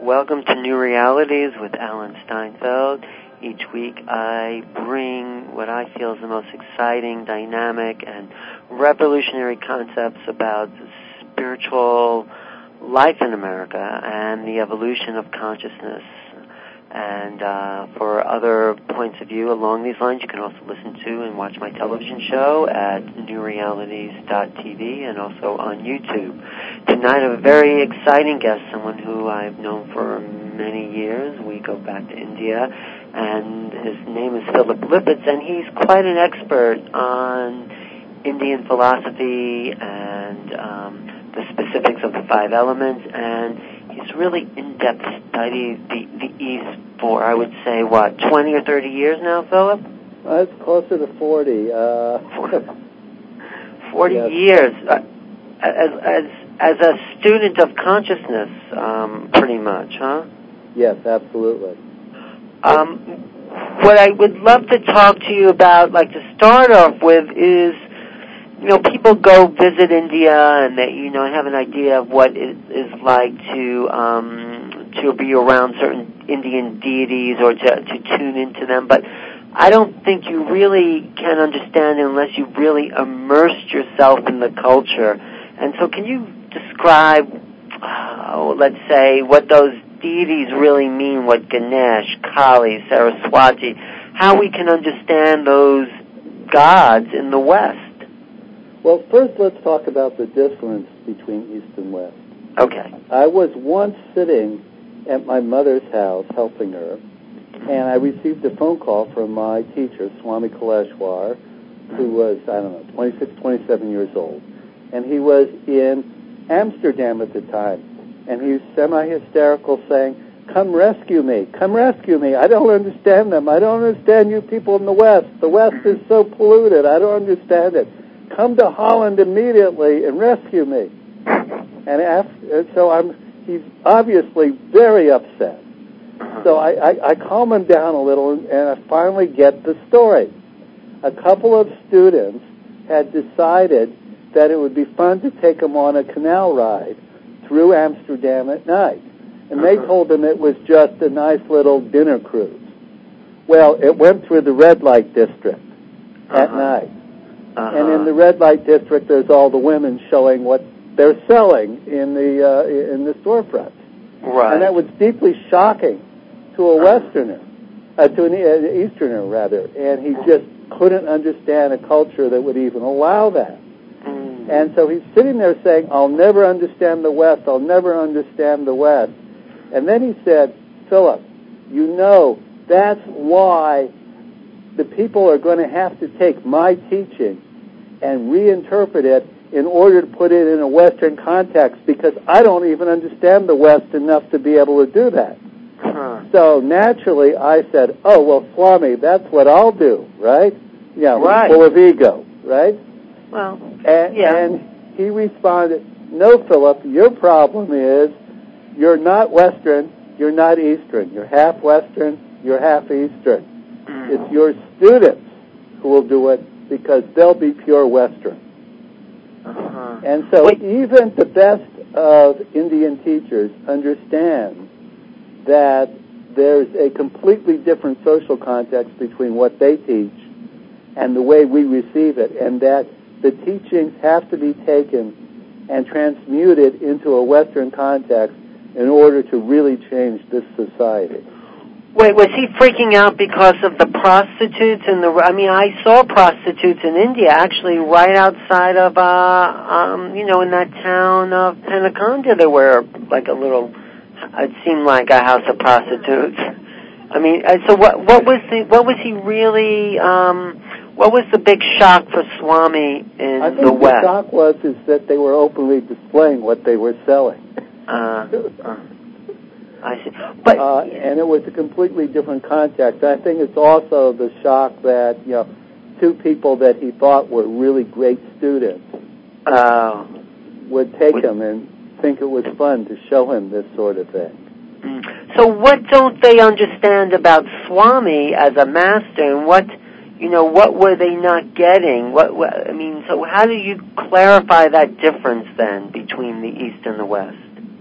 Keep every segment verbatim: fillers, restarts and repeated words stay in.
Welcome to New Realities with Alan Steinfeld. Each week I bring what I feel is the most exciting, dynamic, and revolutionary concepts about spiritual life in America and the evolution of consciousness. And uh, for other points of view along these lines, you can also listen to and watch my television show at new realities dot t v and also on YouTube. Tonight I have a very exciting guest, someone who I've known for many years. We go back to India, and his name is Philip Lipitz, and he's quite an expert on Indian philosophy and um, the specifics of the five elements, and he's really in-depth studied the, the East for, I would say, what, twenty or thirty years now, Philip? Uh, it's closer to forty. Uh, forty yes. years. Uh, as, as, as a student of consciousness, um, pretty much, huh? Yes, absolutely. Um, what I would love to talk to you about, like to start off with, is you know, people go visit India and they, you know, have an idea of what it is like to um, to be around certain Indian deities or to, to tune into them. But I don't think you really can understand it unless you really immersed yourself in the culture. And so can you describe, uh, let's say, what those deities really mean, what Ganesh, Kali, Saraswati, how we can understand those gods in the West? Well, first let's talk about the difference between East and West. Okay. I was once sitting at my mother's house helping her, and I received a phone call from my teacher, Swami Kaleshwar, who was, I don't know, twenty-six, twenty-seven years old. And he was in Amsterdam at the time, and he was semi-hysterical saying, come rescue me, come rescue me. I don't understand them. I don't understand you people in the West. The West is so polluted. I don't understand it. Come to Holland immediately and rescue me. And after, so I'm, he's obviously very upset. So I, I, I calm him down a little, and, and I finally get the story. A couple of students had decided that it would be fun to take him on a canal ride through Amsterdam at night. And they told him it was just a nice little dinner cruise. Well, it went through the red light district at uh-huh. night. Uh-huh. And in the red light district, there's all the women showing what they're selling in the uh, in the storefronts. Right. And that was deeply shocking to a Westerner, uh, to an uh, Easterner rather. And he just couldn't understand a culture that would even allow that. Mm. And so he's sitting there saying, "I'll never understand the West. I'll never understand the West." And then he said, "Philip, you know that's why the people are going to have to take my teaching and reinterpret it in order to put it in a Western context, because I don't even understand the West enough to be able to do that." Huh. So naturally I said, "Oh, well, Swami, that's what I'll do," right? Yeah, right. Full of ego, right? Well, and, yeah. and he responded, "No, Philip, your problem is you're not Western, you're not Eastern. You're half Western, you're half Eastern. It's your students who will do it because they'll be pure Western." Uh-huh. And so Wait. even the best of Indian teachers understand that there's a completely different social context between what they teach and the way we receive it, and that the teachings have to be taken and transmuted into a Western context in order to really change this society. Wait, was he freaking out because of the prostitutes and the? I mean, I saw prostitutes in India actually right outside of, uh, um, you know, in that town of Penaconda. There were like a little. It seemed like a house of prostitutes. I mean, so what? What was the? What was he really? Um, what was the big shock for Swami in I think the West? The shock was is that they were openly displaying what they were selling. Uh, uh. I see. But, uh, and it was a completely different context. I think it's also the shock that, you know, two people that he thought were really great students uh, would take would, him and think it was fun to show him this sort of thing. So what don't they understand about Swami as a master, and what, you know, what were they not getting? What, what I mean, so how do you clarify that difference then between the East and the West?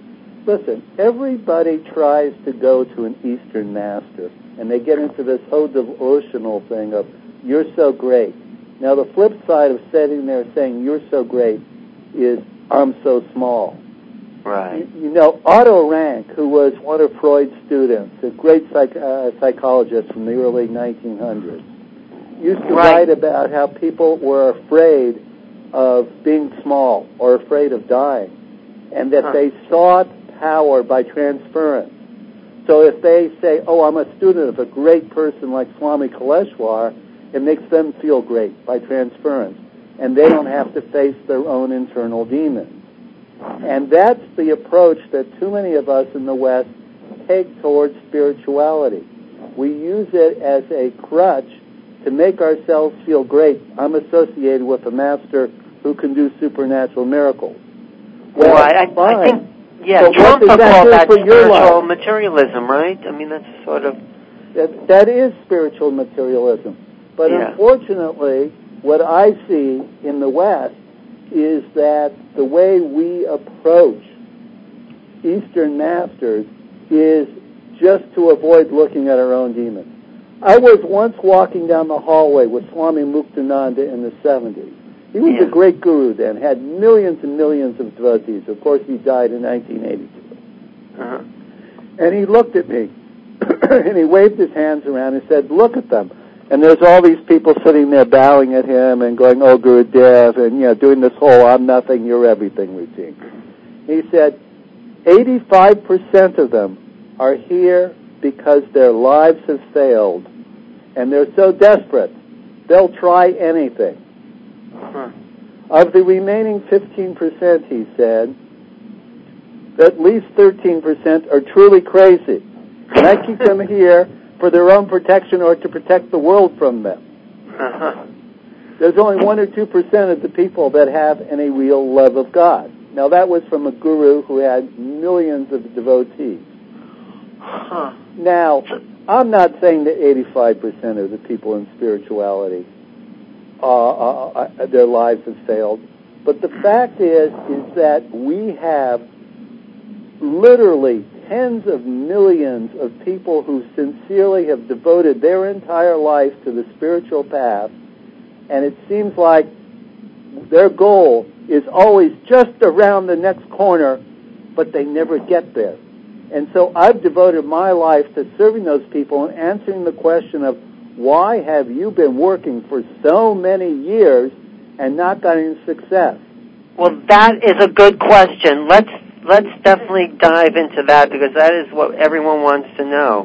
Listen, everybody tries to go to an Eastern master, and they get into this whole devotional thing of, you're so great. Now, the flip side of sitting there saying, you're so great, is, I'm so small. Right. You, you know, Otto Rank, who was one of Freud's students, a great psych, uh, psychologist from the early nineteen hundreds, used to right. write about how people were afraid of being small or afraid of dying, and that huh. they sought power by transference. So if they say, oh, I'm a student of a great person like Swami Kaleshwar, it makes them feel great by transference, and they don't have to face their own internal demons. And that's the approach that too many of us in the West take towards spirituality. We use it as a crutch to make ourselves feel great. I'm associated with a master who can do supernatural miracles. Well, well I, I think, yeah, but Trump called that for spiritual materialism, right? I mean, that's sort of... That, that is spiritual materialism. But yeah. unfortunately, what I see in the West is that the way we approach Eastern masters is just to avoid looking at our own demons. I was once walking down the hallway with Swami Muktananda in the seventies. He was yeah. a great guru then, had millions and millions of devotees. Of course, he died in nineteen eighty-two. Uh-huh. And he looked at me, and he waved his hands around and said, look at them. And there's all these people sitting there bowing at him and going, oh, Gurudev, and, you know, doing this whole I'm nothing, you're everything routine. He said, eighty-five percent of them are here because their lives have failed, and they're so desperate, they'll try anything. Huh. Of the remaining fifteen percent, he said, at least thirteen percent are truly crazy. And I keep them here for their own protection or to protect the world from them. Uh-huh. There's only one or two percent of the people that have any real love of God. Now, that was from a guru who had millions of devotees. Huh. Now, I'm not saying that eighty-five percent of the people in spirituality, uh, uh, uh, their lives have failed. But the fact is, is that we have literally tens of millions of people who sincerely have devoted their entire life to the spiritual path, and it seems like their goal is always just around the next corner, but they never get there. And so I've devoted my life to serving those people and answering the question of, why have you been working for so many years and not gotten success? Well, that is a good question. Let's let's definitely dive into that, because that is what everyone wants to know.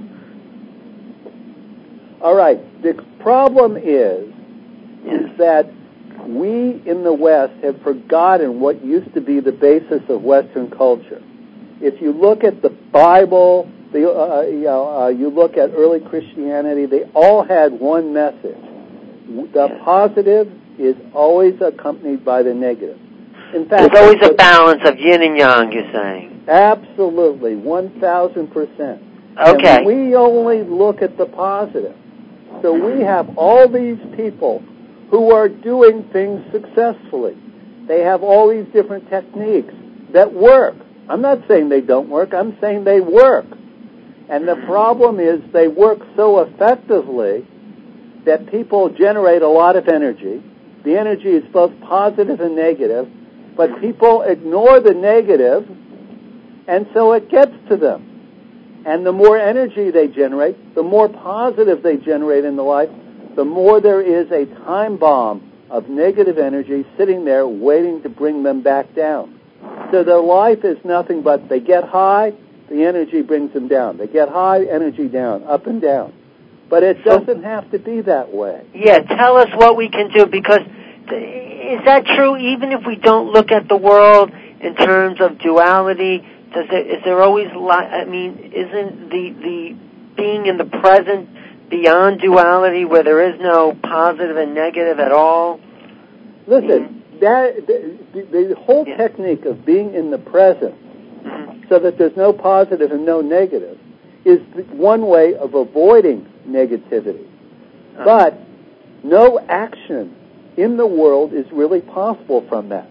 All right. The problem is, is that we in the West have forgotten what used to be the basis of Western culture. If you look at the Bible, the, uh, you, know, uh, you look at early Christianity, they all had one message. The positive is always accompanied by the negative. In fact, there's always a balance of yin and yang, you're saying. Absolutely, one thousand percent. Okay. And we only look at the positive. So we have all these people who are doing things successfully. They have all these different techniques that work. I'm not saying they don't work. I'm saying they work. And the problem is they work so effectively that people generate a lot of energy. The energy is both positive and negative, but people ignore the negative, and so it gets to them. And the more energy they generate, the more positive they generate in the life, the more there is a time bomb of negative energy sitting there waiting to bring them back down. So their life is nothing but they get high, the energy brings them down. They get high, energy down, up and down. But it doesn't have to be that way. Yeah, tell us what we can do, because is that true even if we don't look at the world in terms of duality? Does there, is there always, li- I mean, isn't the, the being in the present beyond duality where there is no positive and negative at all? Listen, that the, the whole yeah. technique of being in the present, mm-hmm. so that there's no positive and no negative, is one way of avoiding negativity. Uh-huh. But no action in the world is really possible from that.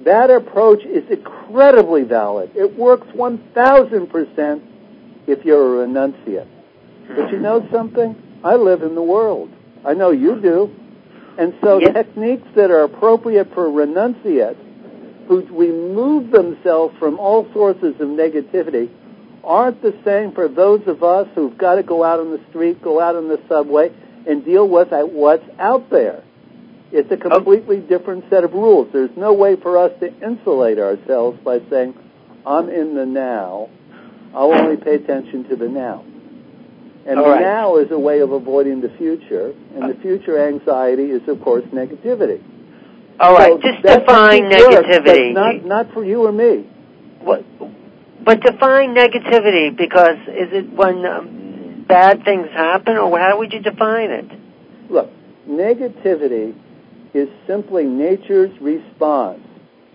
that approach is incredibly valid. It works one thousand percent if you're a renunciate. But you know something? I live in the world. I know you do. And so yes. techniques that are appropriate for renunciates who remove themselves from all sources of negativity aren't the same for those of us who've got to go out on the street, go out on the subway, and deal with what's out there. It's a completely different set of rules. There's no way for us to insulate ourselves by saying, I'm in the now. I'll only pay attention to the now. And All the right. now is a way of avoiding the future, and the future anxiety is, of course, negativity. All right, so just that define negativity. Works, but not, not for you or me. What, but define negativity, because is it when um, bad things happen, or how would you define it? Look, negativity is simply nature's response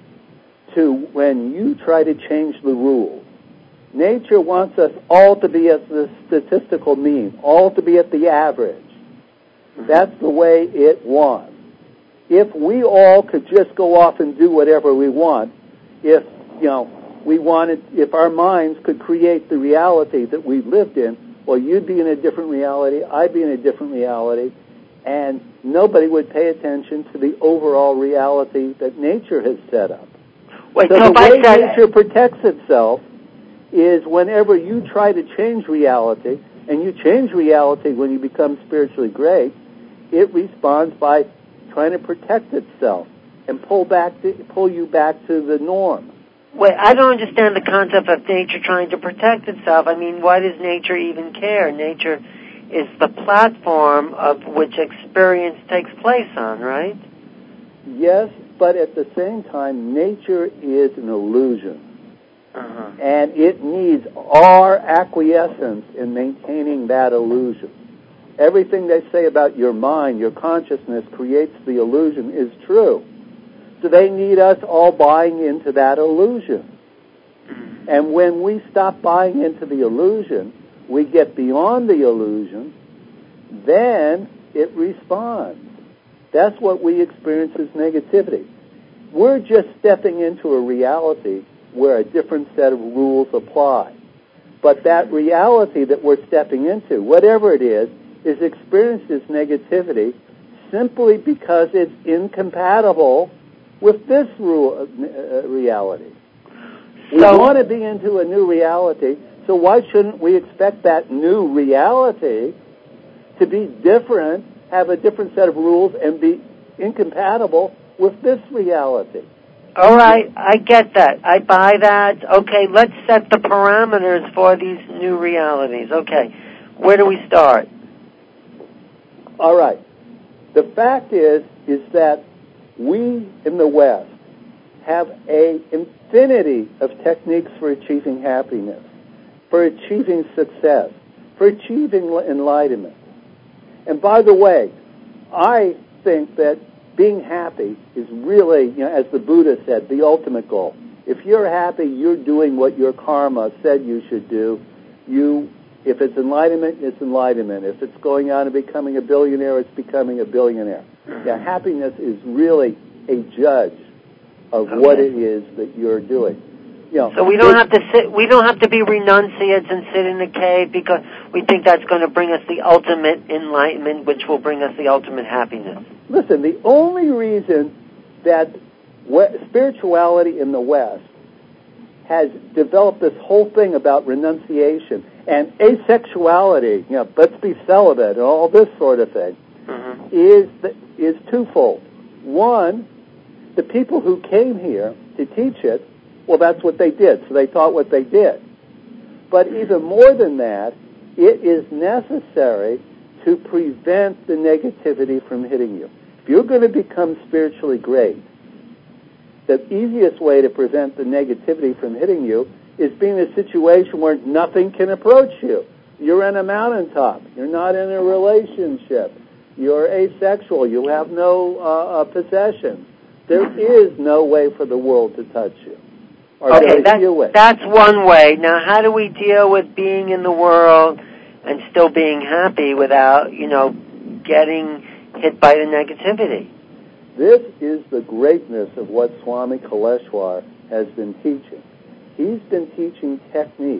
to when you try to change the rules. Nature wants us all to be at the statistical mean, all to be at the average. That's the way it wants. If we all could just go off and do whatever we want, if, you know, we wanted, if our minds could create the reality that we lived in, well, you'd be in a different reality, I'd be in a different reality, and nobody would pay attention to the overall reality that nature has set up. Wait, so so the way said, nature protects itself is whenever you try to change reality, and you change reality when you become spiritually great, it responds by trying to protect itself and pull back to, pull you back to the norm. Wait, I don't understand the concept of nature trying to protect itself. I mean, why does nature even care? Nature is the platform of which experience takes place on, right? Yes, but at the same time, nature is an illusion. Uh-huh. And it needs our acquiescence in maintaining that illusion. Everything they say about your mind, your consciousness creates the illusion is true. So they need us all buying into that illusion. And when we stop buying into the illusion, we get beyond the illusion, then it responds. That's what we experience as negativity. We're just stepping into a reality where a different set of rules apply. But that reality that we're stepping into, whatever it is, is experienced as negativity simply because it's incompatible with this rule, uh, reality. We so, want to be into a new reality, so why shouldn't we expect that new reality to be different, have a different set of rules, and be incompatible with this reality? All right, I get that. I buy that. Okay, let's set the parameters for these new realities. Okay, where do we start? All right. The fact is, is that we in the West have an infinity of techniques for achieving happiness, for achieving success, for achieving enlightenment. And by the way, I think that being happy is really, you know, as the Buddha said, the ultimate goal. If you're happy, you're doing what your karma said you should do. You, if it's enlightenment, it's enlightenment. If it's going out and becoming a billionaire, it's becoming a billionaire. Yeah, happiness is really a judge of okay. what it is that you're doing. You know, so we don't have to sit. We don't have to be renunciates and sit in a cave because we think that's going to bring us the ultimate enlightenment, which will bring us the ultimate happiness. Listen, the only reason that spirituality in the West has developed this whole thing about renunciation and asexuality, you know, let's be celibate and all this sort of thing, mm-hmm. is the, is twofold. One, the people who came here to teach it, well, that's what they did, so they taught what they did. But even more than that, it is necessary to prevent the negativity from hitting you. If you're going to become spiritually great, the easiest way to prevent the negativity from hitting you is being in a situation where nothing can approach you. You're in a mountaintop. You're not in a relationship. You're asexual. You have no uh, uh, possessions. There is no way for the world to touch you. Or okay, that's, that's one way. Now, how do we deal with being in the world and still being happy without, you know, getting hit by the negativity? This is the greatness of what Swami Kaleshwar has been teaching. He's been teaching techniques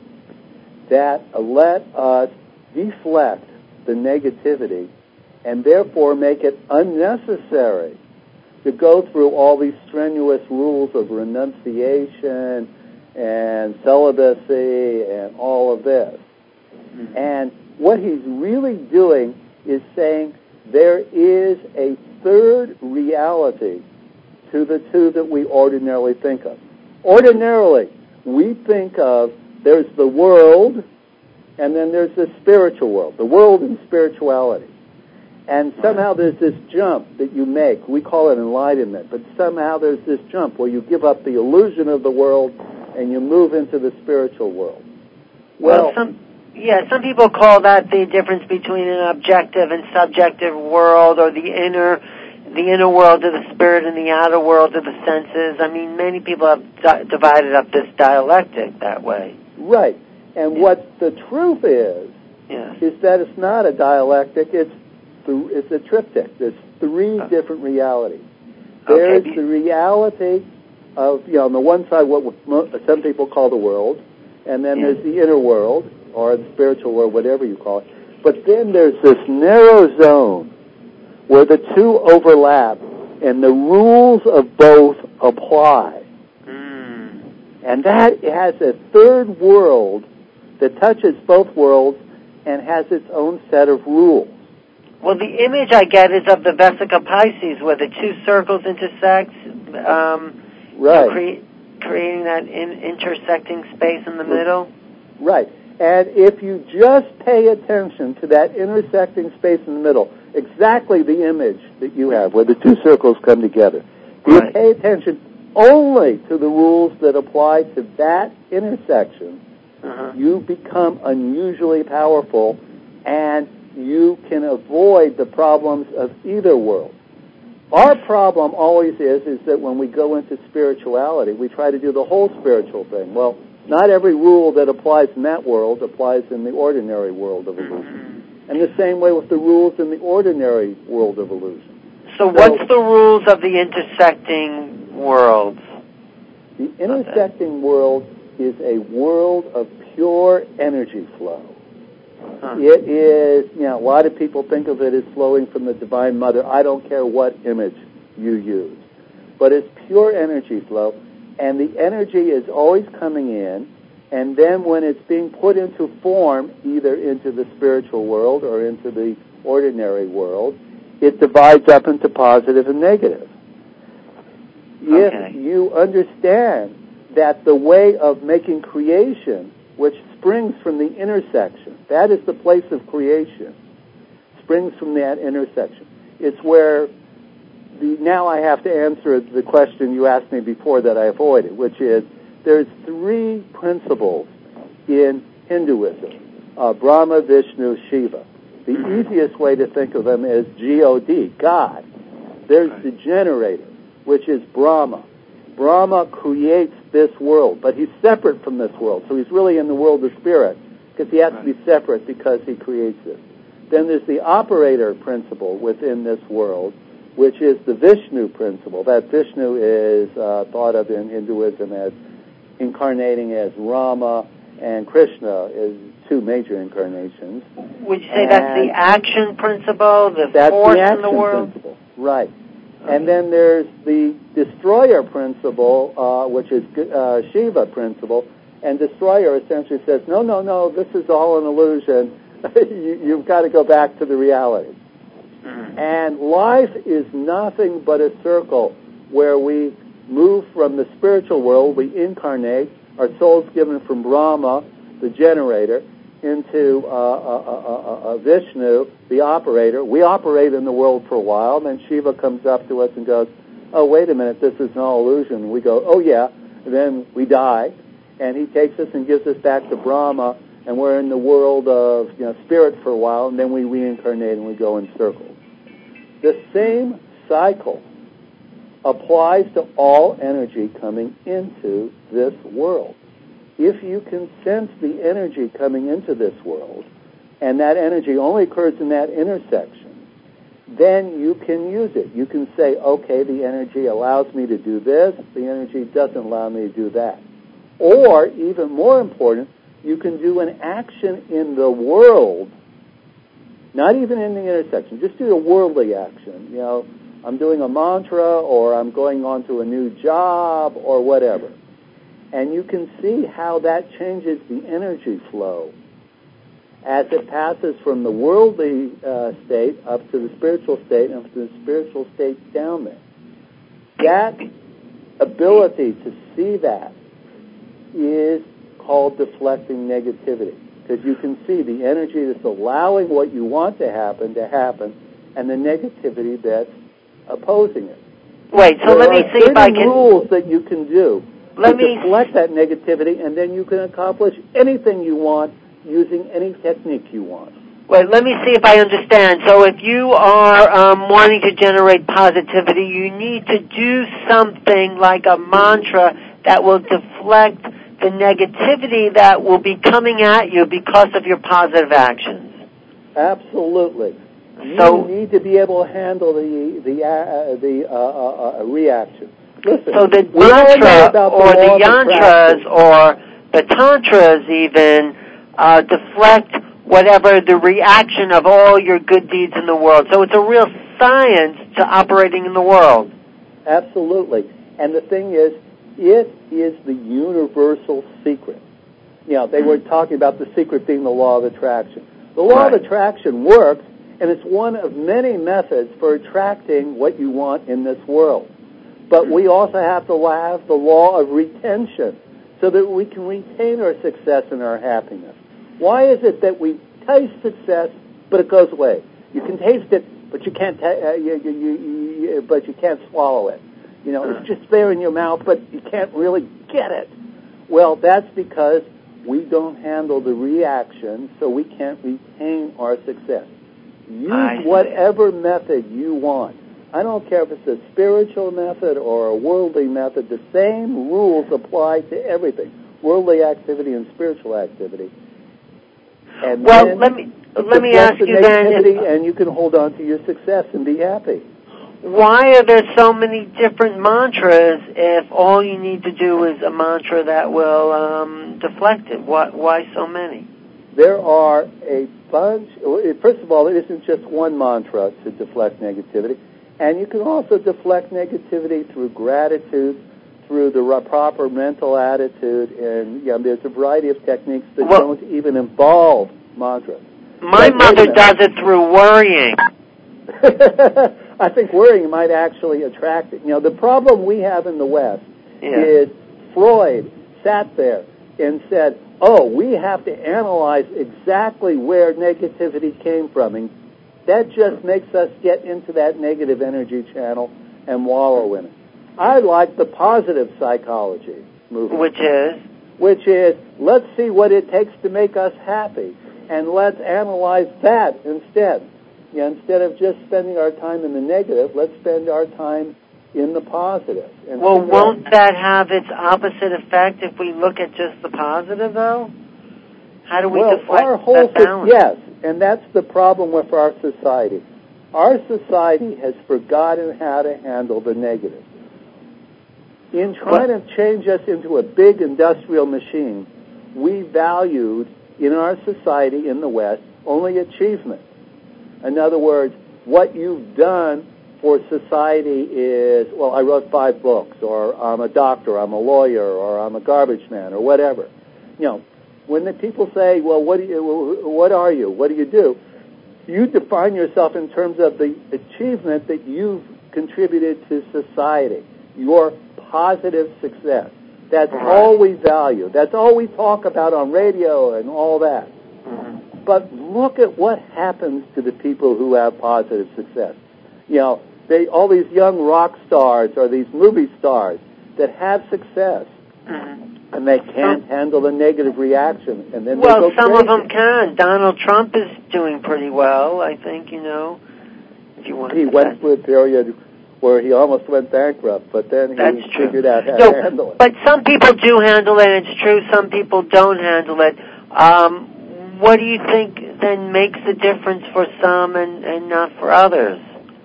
that let us deflect the negativity and therefore make it unnecessary to go through all these strenuous rules of renunciation and celibacy and all of this. Mm-hmm. And what he's really doing is saying there is a third reality to the two that we ordinarily think of. Ordinarily, we think of there's the world and then there's the spiritual world, the world and spirituality. And somehow there's this jump that you make. We call it enlightenment, but somehow there's this jump where you give up the illusion of the world and you move into the spiritual world. Well, well some, yeah, some people call that the difference between an objective and subjective world, or the inner, the inner world of the spirit and the outer world of the senses. I mean, many people have di- divided up this dialectic that way. Right. And yeah. What the truth is, yeah. is that it's not a dialectic, it's th- it's a triptych. There's three oh. different realities. There's okay. the reality of, you know, on the one side what some people call the world, and then yeah. there's the inner world, or the spiritual world, whatever you call it. But then there's this narrow zone where the two overlap, and the rules of both apply. Mm. And that has a third world that touches both worlds and has its own set of rules. Well, the image I get is of the Vesica Pisces, where the two circles intersect, um, right. cre- creating that in- intersecting space in the middle. Right. And if you just pay attention to that intersecting space in the middle, exactly the image that you have, where the two circles come together, if right. you pay attention only to the rules that apply to that intersection, uh-huh. you become unusually powerful, and you can avoid the problems of either world. Our problem always is, is that when we go into spirituality, we try to do the whole spiritual thing. Well, not every rule that applies in that world applies in the ordinary world of illusion. Mm-hmm. And the same way with the rules in the ordinary world of illusion. So, so what's the rules of the intersecting worlds? The intersecting world is a world of pure energy flow. Huh. It is, you know, a lot of people think of it as flowing from the Divine Mother. I don't care what image you use. But it's pure energy flow, and the energy is always coming in, and then when it's being put into form, either into the spiritual world or into the ordinary world, it divides up into positive and negative. Okay. If you understand that the way of making creation, which springs from the intersection, that is the place of creation, springs from that intersection. It's where, the, now I have to answer the question you asked me before that I avoided, which is, there's three principles in Hinduism, uh, Brahma, Vishnu, Shiva. The easiest way to think of them is G O D, God. There's the generator, which is Brahma. Brahma creates this world, but he's separate from this world, so he's really in the world of spirit, because he has right. to be separate because he creates it. Then there's the operator principle within this world, which is the Vishnu principle. That Vishnu is uh, thought of in Hinduism as incarnating as Rama, and Krishna is two major incarnations. Would you say and that's the action principle, the that's force the action in the world? Principle. Right. And then there's the destroyer principle, uh, which is uh, Shiva principle. And destroyer essentially says, no, no, no, this is all an illusion. you, you've got to go back to the reality. Mm-hmm. And life is nothing but a circle where we move from the spiritual world, we incarnate, our soul's given from Brahma, the generator, into uh, uh, uh, uh, Vishnu, the operator. We operate in the world for a while, and then Shiva comes up to us and goes, oh, wait a minute, this is an illusion. We go, oh, yeah. And then we die, and he takes us and gives us back to Brahma, and we're in the world of you know, spirit for a while, and then we reincarnate and we go in circles. The same cycle applies to all energy coming into this world. If you can sense the energy coming into this world, and that energy only occurs in that intersection, then you can use it. You can say, okay, the energy allows me to do this, the energy doesn't allow me to do that. Or, even more important, you can do an action in the world, not even in the intersection, just do a worldly action. You know, I'm doing a mantra, or I'm going on to a new job, or whatever. And you can see how that changes the energy flow as it passes from the worldly uh, state up to the spiritual state and up to the spiritual state down there. That ability to see that is called deflecting negativity, because you can see the energy that's allowing what you want to happen to happen and the negativity that's opposing it. Wait, so there let me see if I can... There are rules that you can do let to me... deflect that negativity, and then you can accomplish anything you want using any technique you want. Wait, let me see if I understand. So if you are um, wanting to generate positivity, you need to do something like a mantra that will deflect the negativity that will be coming at you because of your positive actions. Absolutely. So, you need to be able to handle the the uh, the uh, uh, uh, reaction. Listen, so the mantra or the yantras or the tantras even uh, deflect whatever the reaction of all your good deeds in the world. So it's a real science to operating in the world. Absolutely. And the thing is, it is the universal secret. You know, they were talking about the secret being the law of attraction. The law right. of attraction works, and it's one of many methods for attracting what you want in this world. But we also have to have the law of retention so that we can retain our success and our happiness. Why is it that we taste success, but it goes away? You can taste it, but you can't. Ta- uh, you, you, you, you, but you can't swallow it. You know, it's just there in your mouth, but you can't really get it. Well, that's because we don't handle the reaction, so we can't retain our success. Use whatever method you want. I don't care if it's a spiritual method or a worldly method. The same rules apply to everything, worldly activity and spiritual activity. And well, let me let me ask the you then, if, and you can hold on to your success and be happy. Why are there so many different mantras if all you need to do is a mantra that will um, deflect it? Why, why so many? There are a bunch. First of all, it isn't just one mantra to deflect negativity. And you can also deflect negativity through gratitude, through the proper mental attitude, and you know, there's a variety of techniques that well, don't even involve mantras. My but mother does it through worrying. I think worrying might actually attract it. You know, the problem we have in the West yeah. is Freud sat there and said, oh, we have to analyze exactly where negativity came from. And that just makes us get into that negative energy channel and wallow in it. I like the positive psychology movement. Which is? Which is, let's see what it takes to make us happy, and let's analyze that instead. You know, instead of just spending our time in the negative, let's spend our time in the positive. And well, won't that have its opposite effect if we look at just the positive, though? How do we well, deflect our whole that balance? Yes, and that's the problem with our society. Our society has forgotten how to handle the negative. In trying what? to change us into a big industrial machine, we valued in our society in the West only achievement. In other words, what you've done for society is, well, I wrote five books, or I'm a doctor, I'm a lawyer, or I'm a garbage man, or whatever. You know, when the people say, well, what do you, what are you? What do you do? You define yourself in terms of the achievement that you've contributed to society, your positive success. That's mm-hmm. all we value. That's all we talk about on radio and all that. Mm-hmm. But look at what happens to the people who have positive success. You know, they all these young rock stars or these movie stars that have success, mm-hmm. and they can't handle the negative reaction, and then well, they go some crazy. of them can. Donald Trump is doing pretty well, I think. You know, if you want. He went through a period where he almost went bankrupt, but then he That's figured true. out how no, to handle it. But some people do handle it, and it's true. Some people don't handle it. Um, what do you think then makes the difference for some and, and not for others?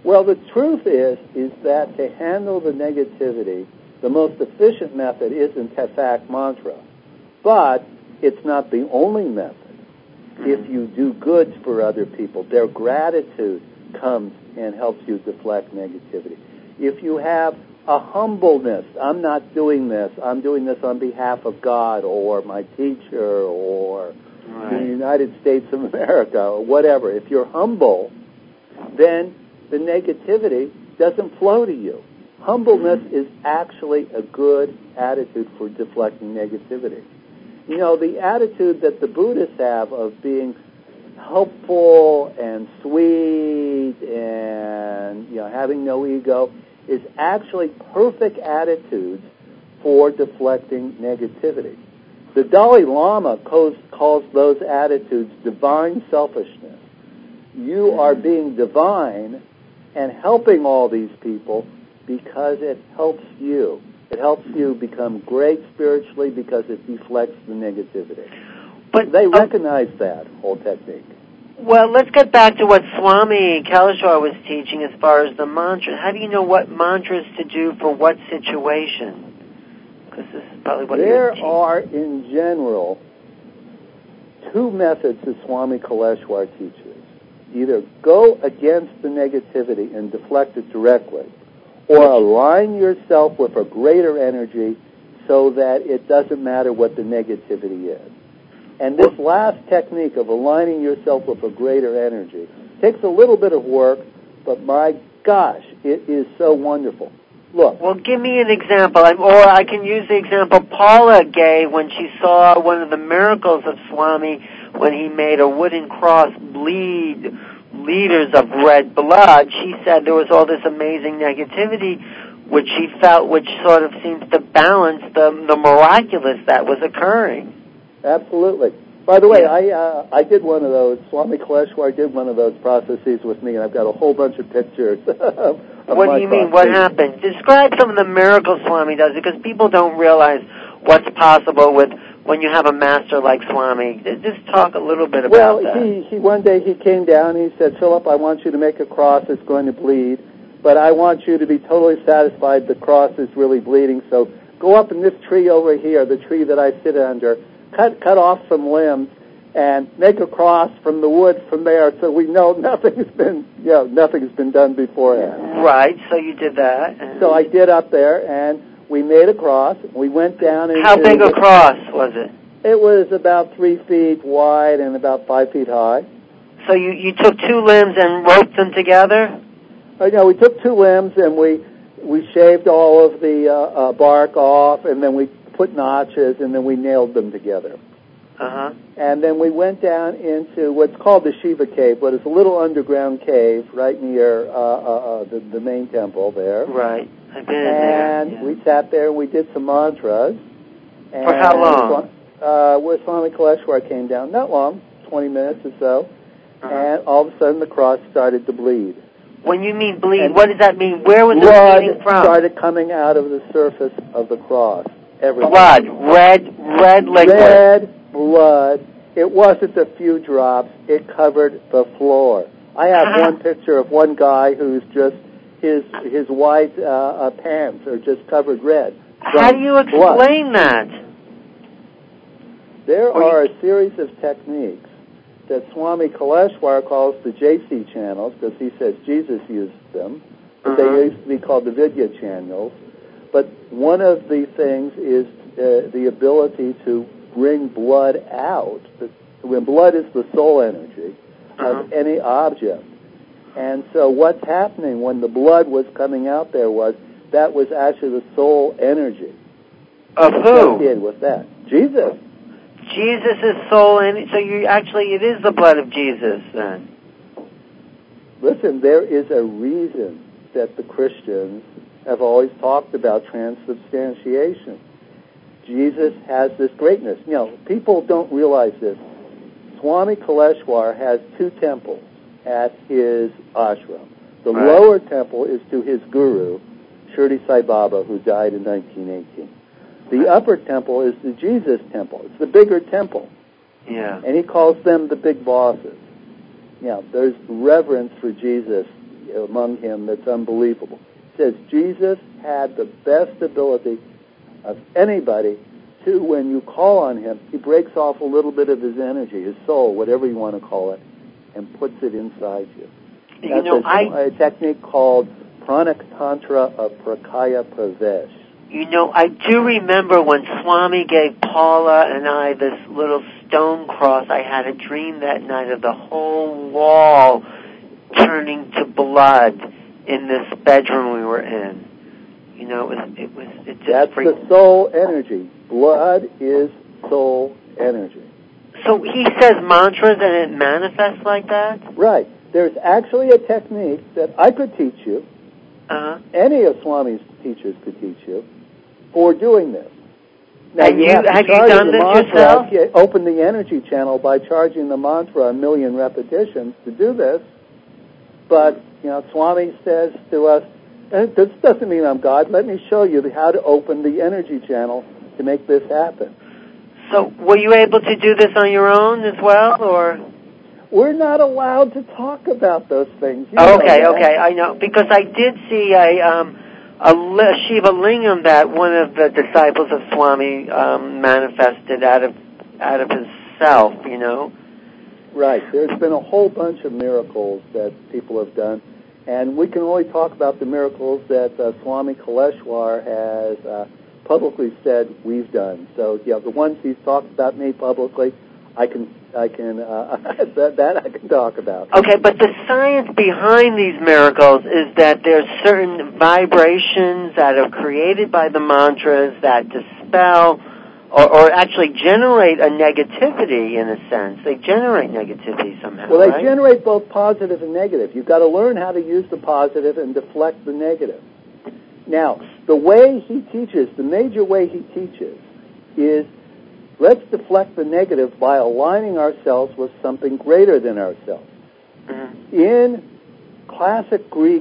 Well, the truth is, is that to handle the negativity, the most efficient method isn't Tefak mantra. But it's not the only method. If you do good for other people, their gratitude comes and helps you deflect negativity. If you have a humbleness, I'm not doing this, I'm doing this on behalf of God or my teacher or right. the United States of America or whatever. If you're humble, then the negativity doesn't flow to you. Humbleness is actually a good attitude for deflecting negativity. You know, the attitude that the Buddhists have of being helpful and sweet and, you know, having no ego is actually perfect attitudes for deflecting negativity. The Dalai Lama calls, calls those attitudes divine selfishness. You are being divine and helping all these people because it helps you. It helps you become great spiritually because it deflects the negativity. But they recognize uh, that whole technique. Well, let's get back to what Swami Kaleshwar was teaching as far as the mantra. How do you know what mantras to do for what situation? Because this is probably what there you're teaching. are, in general, two methods that Swami Kaleshwar teaches. Either go against the negativity and deflect it directly, or align yourself with a greater energy so that it doesn't matter what the negativity is. And this last technique of aligning yourself with a greater energy takes a little bit of work, but my gosh, it is so wonderful. Look. Well, give me an example, or I can use the example Paula gave when she saw one of the miracles of Swami when he made a wooden cross bleed liters of red blood. She said there was all this amazing negativity which she felt, which sort of seems to balance the the miraculous that was occurring. Absolutely. By the way, yeah. I uh, I did one of those. Swami Kaleshwar did one of those processes with me, and I've got a whole bunch of pictures. of, of what do you mean? What happened? Describe some of the miracles Swami does, because people don't realize what's possible with when you have a master like Swami. Just talk a little bit about well, that. Well, he, he one day he came down and he said, Philip, I want you to make a cross that's going to bleed, but I want you to be totally satisfied the cross is really bleeding, so go up in this tree over here, the tree that I sit under, cut cut off some limbs, and make a cross from the wood from there so we know nothing's been, you know, nothing's been done beforehand. Right, so you did that. So I did up there, and we made a cross. We went down into... How big a cross was it? It was about three feet wide and about five feet high. So you, you took two limbs and roped them together? Uh, no, we took two limbs and we we shaved all of the uh, uh, bark off, and then we put notches, and then we nailed them together. Uh-huh. And then we went down into what's called the Shiva Cave, but it's a little underground cave right near uh, uh, uh, the, the main temple there. Right. I've been in and there. Yeah. we sat there and we did some mantras. And For how long? Uh, where Swami Kaleshwar came down. Not long, twenty minutes or so. Uh-huh. And all of a sudden the cross started to bleed. When you mean bleed, and what does that mean? Where was blood it bleeding from? Started coming out of the surface of the cross. Everywhere. Blood. Red, red liquid. Red blood. It wasn't a few drops. It covered the floor. I have Uh-huh. one picture of one guy who's just, his his white uh, uh, pants are just covered red. How do you explain blood. that? There or are you... a series of techniques that Swami Kaleshwar calls the J C channels, because he says Jesus used them, but uh-huh. they used to be called the Vidya channels. But one of the things is uh, the ability to bring blood out. When blood is the soul energy uh-huh. of any object. And so what's happening when the blood was coming out there was, that was actually the soul energy. Of who? What did with that? Jesus. Jesus' soul energy. So you actually, it is the blood of Jesus then. Listen, there is a reason that the Christians have always talked about transubstantiation. Jesus has this greatness. You know, people don't realize this. Swami Kaleshwar has two temples at his ashram. The right. lower temple is to his guru, Shirdi Sai Baba, who died in nineteen eighteen. The upper temple is the Jesus temple. It's the bigger temple. Yeah. And he calls them the big bosses. You know, there's reverence for Jesus, among him that's unbelievable. It says Jesus had the best ability of anybody to, when you call on him, he breaks off a little bit of his energy, his soul, whatever you want to call it, and puts it inside you. You That's know, a, I, a technique called Pranic Tantra of Prakaya Pravesh. You know, I do remember when Swami gave Paula and I this little stone cross, I had a dream that night of the whole wall turning to blood in this bedroom we were in. You know, it was, it was, it just That's freaked. the soul energy. Blood is soul energy. So he says mantras and it manifests like that? Right. There's actually a technique that I could teach you, Uh-huh. any of Swami's teachers could teach you, for doing this. Now, And you you- have, to have you charge done the this mantra, yourself? you open the energy channel by charging the mantra a million repetitions to do this. But, you know, Swami says to us, eh, this doesn't mean I'm God. Let me show you how to open the energy channel to make this happen. So were you able to do this on your own as well, or? We're not allowed to talk about those things. You know Okay, that. okay, I know. Because I did see a, um, a li- Shiva Lingam that one of the disciples of Swami um, manifested out of out of himself, you know. Right. There's been a whole bunch of miracles that people have done, and we can only talk about the miracles that uh, Swami Kaleshwar has uh, publicly said we've done. So, yeah, the ones he's talked about me publicly, I can, I can, uh, that, that I can talk about. Okay, but the science behind these miracles is that there's certain vibrations that are created by the mantras that dispel or, or actually generate a negativity in a sense. They generate negativity somehow, Well, they right? generate both positive and negative. You've got to learn how to use the positive and deflect the negative. Now, the way he teaches, the major way he teaches is let's deflect the negative by aligning ourselves with something greater than ourselves. Mm-hmm. In classic Greek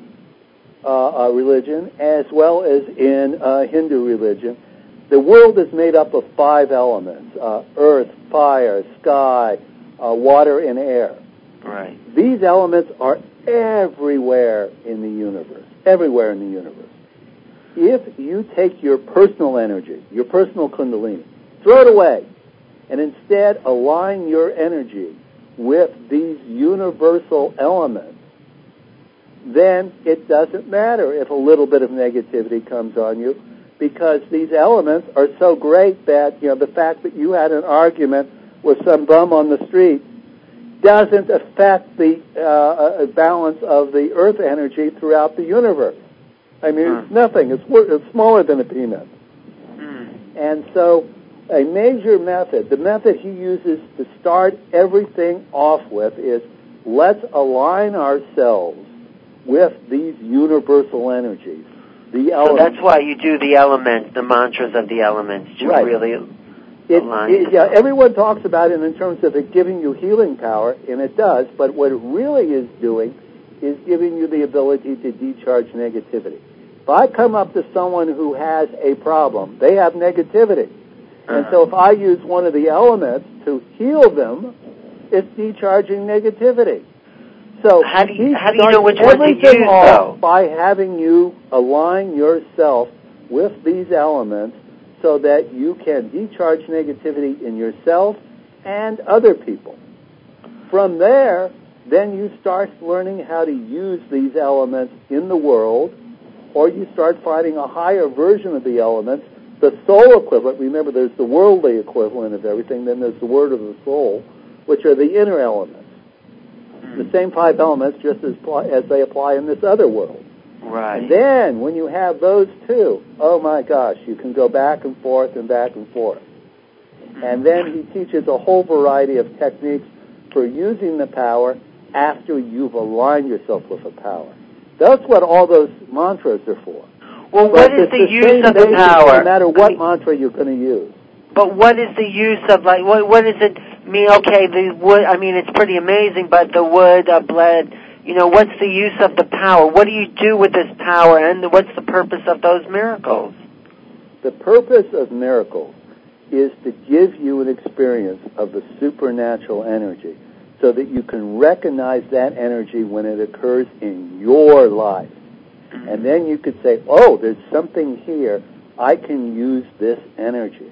uh, uh, religion, as well as in uh, Hindu religion, the world is made up of five elements, uh, earth, fire, sky, uh, water, and air. Right. These elements are everywhere in the universe, everywhere in the universe. If you take your personal energy, your personal kundalini, throw it away, and instead align your energy with these universal elements, then it doesn't matter if a little bit of negativity comes on you, because these elements are so great that, you know, the fact that you had an argument with some bum on the street doesn't affect the uh, balance of the earth energy throughout the universe. I mean, Hmm. it's nothing. It's, it's smaller than a peanut. Hmm. And so a major method, the method he uses to start everything off with is let's align ourselves with these universal energies. The So elements. that's why you do the elements, the mantras of the elements, to Right. really It, align it, yeah, yourself. everyone talks about it in terms of it giving you healing power, and it does, but what it really is doing is giving you the ability to decharge negativity. If I come up to someone who has a problem, they have negativity. And Uh-huh. so if I use one of the elements to heal them, it's decharging negativity. So How do you- he how do you starts know which one to everything use, off though? by having you align yourself with these elements so that you can decharge negativity in yourself and other people. From there, then you start learning how to use these elements in the world, or you start finding a higher version of the elements, the soul equivalent. Remember, there's the worldly equivalent of everything, then there's the word of the soul, which are the inner elements. The same five elements just as, as they apply in this other world. Right. And then, when you have those two, oh my gosh, you can go back and forth and back and forth. And then he teaches a whole variety of techniques for using the power after you've aligned yourself with the power. That's what all those mantras are for. Well, But what is it's the the use same of the basis power? No matter I what mean, mantra you're going to use. But what is the use of, like, what what is it? I mean, okay, the wood, I mean, it's pretty amazing, but the wood, uh, blood, you know, what's the use of the power? What do you do with this power, and what's the purpose of those miracles? The purpose of miracles is to give you an experience of the supernatural energy so that you can recognize that energy when it occurs in your life. And then you could say, oh, there's something here. I can use this energy.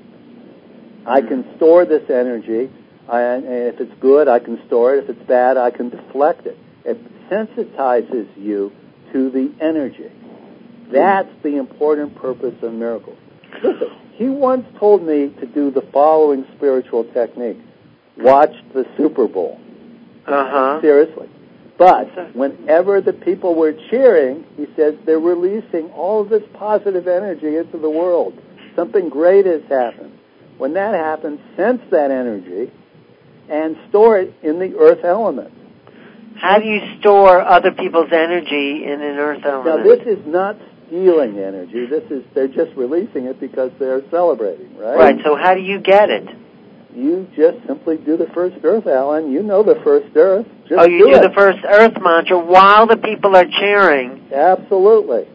I can store this energy. I, and if it's good, I can store it. If it's bad, I can deflect it. It sensitizes you to the energy. That's the important purpose of miracles. Listen, he once told me to do the following spiritual technique. Watch the Super Bowl. Uh-huh. Seriously. But whenever the people were cheering, he says they're releasing all of this positive energy into the world. Something great has happened. When that happens, sense that energy and store it in the earth element. How do you store other people's energy in an earth element? Now, this is not stealing energy. This is, they're just releasing it because they're celebrating, right? Right, so how do you get it? You just simply do the first earth, Alan. You know the first earth. Just oh, you do, do it. the first earth mantra while the people are cheering. Absolutely.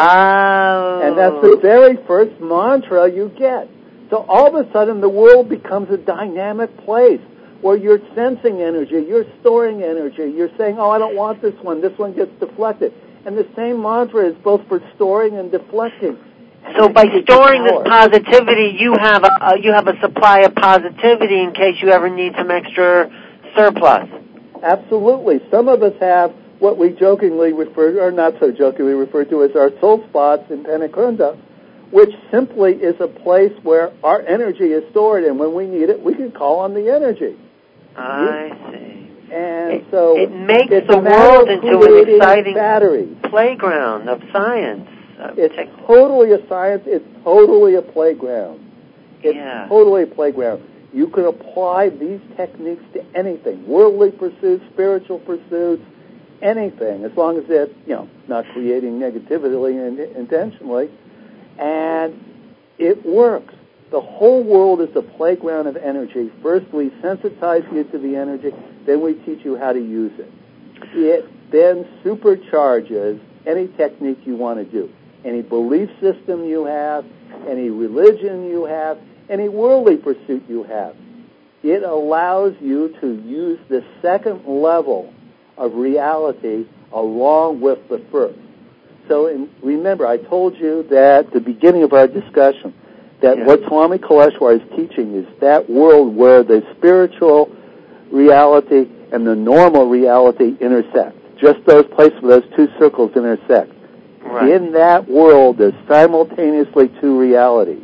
Oh. And that's the very first mantra you get. So all of a sudden the world becomes a dynamic place where you're sensing energy, you're storing energy, you're saying, oh, I don't want this one, this one gets deflected. And the same mantra is both for storing and deflecting. So by storing this positivity, you have a uh, you have a supply of positivity in case you ever need some extra surplus. Absolutely. Some of us have what we jokingly refer, or not so jokingly refer to as our soul spots in Penacunda, which simply is a place where our energy is stored, and when we need it, we can call on the energy. I see. And it, so it makes it's the world into an exciting batteries. playground of science. Of it's tech- totally a science. It's totally a playground. It's yeah. totally a playground. You can apply these techniques to anything, worldly pursuits, spiritual pursuits, anything, as long as it's, you know, not creating negativity intentionally. And it works. The whole world is a playground of energy. First, we sensitize you to the energy, then we teach you how to use it. It then supercharges any technique you want to do. Any belief system you have, any religion you have, any worldly pursuit you have. It allows you to use the second level of reality along with the first. So in, remember, I told you that at the beginning of our discussion that yeah. what Swami Kaleshwar is teaching is that world where the spiritual reality and the normal reality intersect. Just those places where those two circles intersect. Right. In that world, there's simultaneously two realities.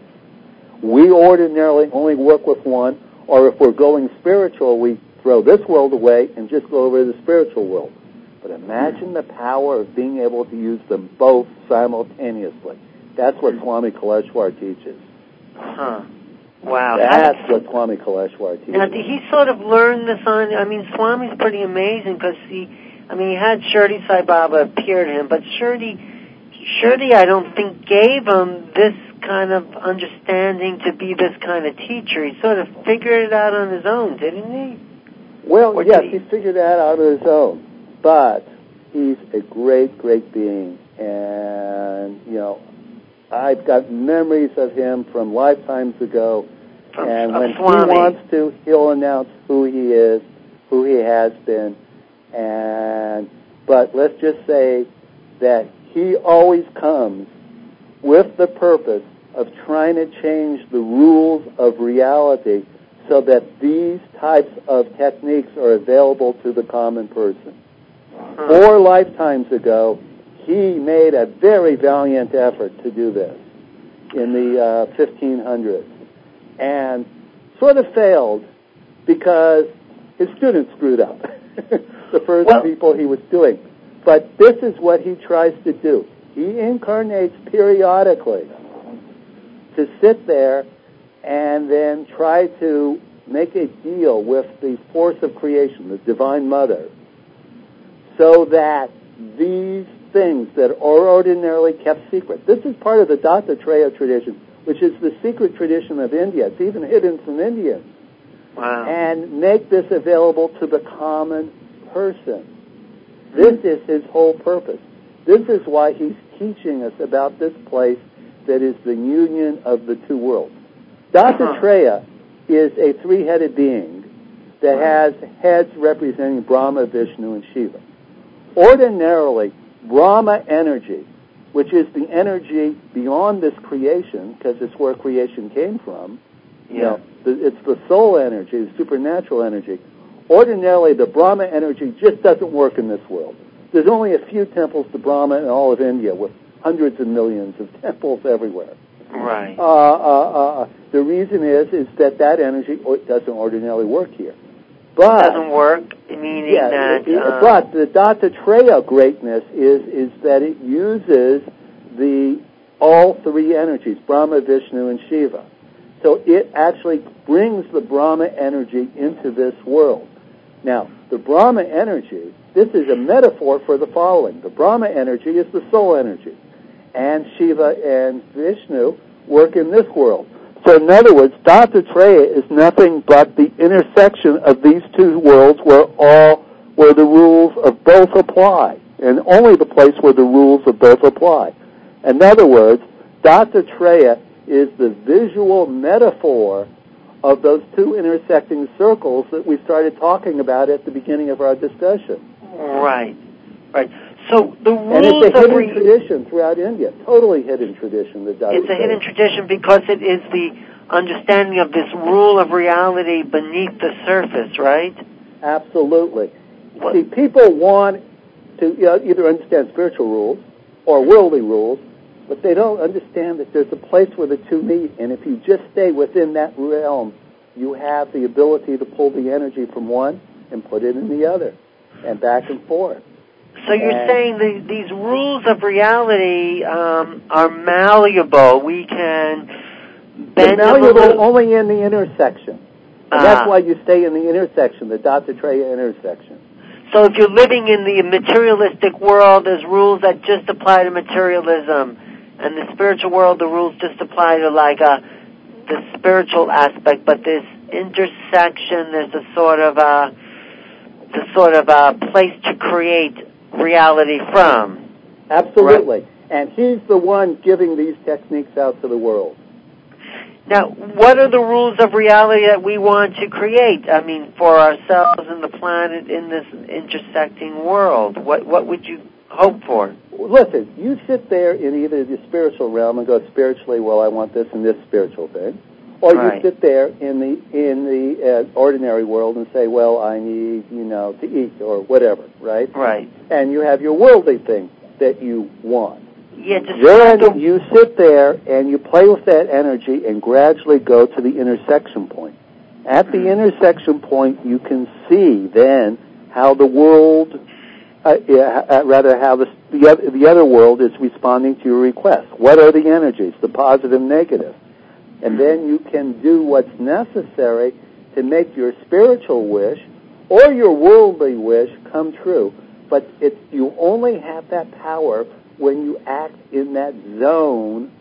We ordinarily only work with one, or if we're going spiritual, we throw this world away and just go over to the spiritual world. But imagine the power of being able to use them both simultaneously. That's what Swami Kaleshwar teaches. Huh. Wow. That's what Swami Kaleshwar teaches. Now, did he sort of learn this on, I mean, Swami's pretty amazing because he, I mean, he had Shirdi Sai Baba appear to him, but Shirdi, Shirdi, I don't think, gave him this kind of understanding to be this kind of teacher. He sort of figured it out on his own, didn't he? Well, or yes, he... he figured that out on his own. But he's a great, great being. And, you know, I've got memories of him from lifetimes ago. From, and when Swami. he wants to, he'll announce who he is, who he has been. And but let's just say that he always comes with the purpose of trying to change the rules of reality so that these types of techniques are available to the common person. Hmm. Four lifetimes ago, he made a very valiant effort to do this in the uh, fifteen hundreds and sort of failed because his students screwed up, the first well, people he was doing. But this is what he tries to do. He incarnates periodically to sit there and then try to make a deal with the force of creation, the Divine Mother, so that these things that are ordinarily kept secret. This is part of the Dattatreya tradition, which is the secret tradition of India. It's even hidden from Indians. Wow. And make this available to the common person. This is his whole purpose. This is why he's teaching us about this place that is the union of the two worlds. Dattatreya is a three-headed being that has heads representing Brahma, Vishnu, and Shiva. Ordinarily, Brahma energy, which is the energy beyond this creation, because it's where creation came from, yeah. you know, the, it's the soul energy, the supernatural energy. Ordinarily, the Brahma energy just doesn't work in this world. There's only a few temples to Brahma in all of India, with hundreds of millions of temples everywhere. Right. Uh, uh, uh, the reason is is that that energy doesn't ordinarily work here. But it doesn't work, meaning yeah, that... It, uh, but the Dattatreya greatness is is that it uses the all three energies, Brahma, Vishnu, and Shiva. So it actually brings the Brahma energy into this world. Now, the Brahma energy, this is a metaphor for the following. The Brahma energy is the soul energy, and Shiva and Vishnu work in this world. So in other words, Dattatreya is nothing but the intersection of these two worlds where all, where the rules of both apply, and only the place where the rules of both apply. In other words, Dattatreya is the visual metaphor of those two intersecting circles that we started talking about at the beginning of our discussion. Right, right. So the rules and it's a hidden re- tradition throughout India, totally hidden tradition. The it's a hidden tradition because it is the understanding of this rule of reality beneath the surface, right? Absolutely. What? See, people want to you know, either understand spiritual rules or worldly rules, but they don't understand that there's a place where the two meet, and if you just stay within that realm, you have the ability to pull the energy from one and put it in the other, and back and forth. So you're and saying the, these rules of reality um, are malleable. We can bend They're them a malleable little. only in the intersection. And Ah. that's why you stay in the intersection, the Dattatreya intersection. So if you're living in the materialistic world, there's rules that just apply to materialism. And the spiritual world, the rules just apply to like a, the spiritual aspect. But this intersection, there's a sort of a, the sort of a place to create reality from. Absolutely. Right. And he's the one giving these techniques out to the world. Now, what are the rules of reality that we want to create? I mean, for ourselves and the planet in this intersecting world, what what would you hope for? Listen, you sit there in either the spiritual realm and go spiritually, well, I want this and this spiritual thing, or Right. you sit there in the in the uh, ordinary world and say, well, I need, you know, to eat or whatever, right? Right. And you have your worldly thing that you want. Yeah, just Then the, you sit there and you play with that energy and gradually go to the intersection point. At the intersection point, you can see then how the world, uh, uh, rather how the, the, other, the other world is responding to your request. What are the energies, the positive and negative? And then you can do what's necessary to make your spiritual wish or your worldly wish come true. But it's, you only have that power when you act in that zone,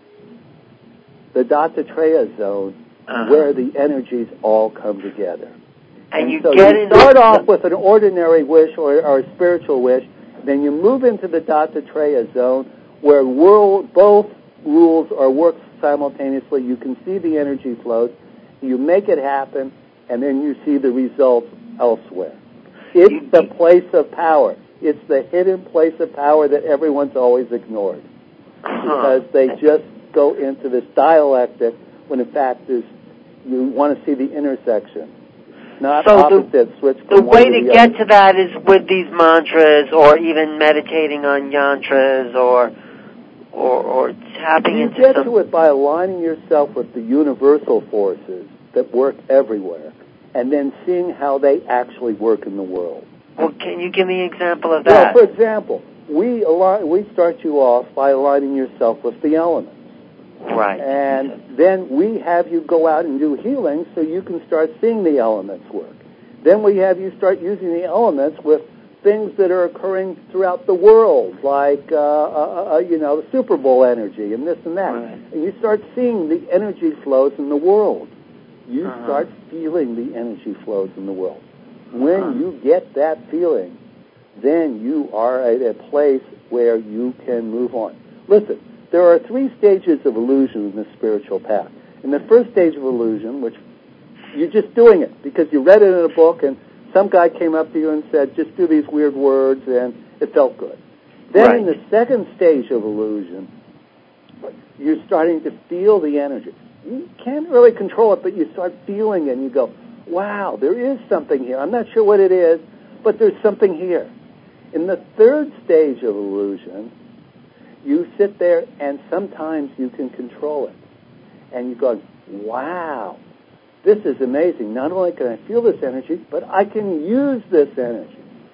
the Dattatreya zone, uh-huh. where the energies all come together. And, and you so get you into start the, off with an ordinary wish or, or a spiritual wish, then you move into the Dattatreya zone where world, both rules are worked simultaneously. You can see the energy flows, you make it happen, and then you see the results elsewhere. It's you, the place of power. It's the hidden place of power that everyone's always ignored. uh-huh. Because they just go into this dialectic when in fact is you want to see the intersection. Not so opposite the, switch the from way one to to the get other. to that is with these mantras or even meditating on yantras or or, or tapping You into get some... to it by aligning yourself with the universal forces that work everywhere and then seeing how they actually work in the world. Well, can you give me an example of that? Well, for example, we align, we start you off by aligning yourself with the elements. Right. And then we have you go out and do healing so you can start seeing the elements work. Then we have you start using the elements with things that are occurring throughout the world, like, uh, uh, uh, you know, the Super Bowl energy and this and that. Right. And you start seeing the energy flows in the world. You uh-huh. start feeling the energy flows in the world. When uh-huh. you get that feeling, then you are at a place where you can move on. Listen, there are three stages of illusion in the spiritual path. In the first stage of illusion, which You're just doing it because you read it in a book and some guy came up to you and said, just do these weird words, and it felt good. Then right. in the second stage of illusion, you're starting to feel the energy. You can't really control it, but you start feeling it, and you go, wow, there is something here. I'm not sure what it is, but there's something here. In the third stage of illusion, you sit there, and sometimes you can control it. And you go, wow, this is amazing. Not only can I feel this energy, but I can use this energy.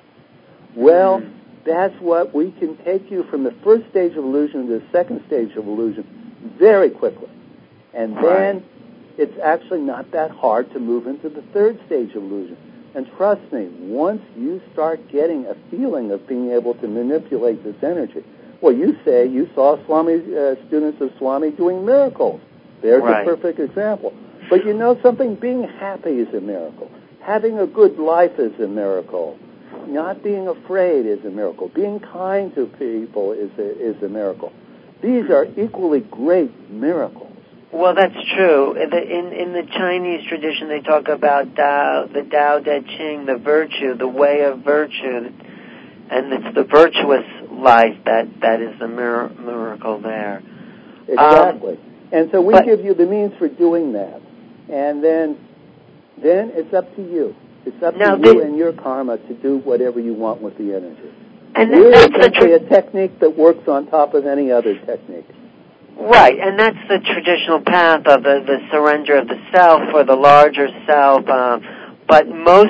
Well, mm-hmm. that's what we can take you from the first stage of illusion to the second stage of illusion very quickly. And then right. it's actually not that hard to move into the third stage of illusion. And trust me, once you start getting a feeling of being able to manipulate this energy, well, you say you saw Swami, uh, students of Swami doing miracles. There's right. a perfect example. But you know something? Being happy is a miracle. Having a good life is a miracle. Not being afraid is a miracle. Being kind to people is a, is a miracle. These are equally great miracles. Well, that's true. In, in, in the Chinese tradition, they talk about Tao, the Tao Te Ching, the virtue, the way of virtue, and it's the virtuous life that, that is the mir- miracle there. Exactly. Um, and so we but, give you the means for doing that. And then then it's up to you. It's up now to this, you and your karma to do whatever you want with the energy. And We're that's simply a, tra- a technique that works on top of any other technique. Right, and that's the traditional path of the, the surrender of the self or the larger self. Um, but most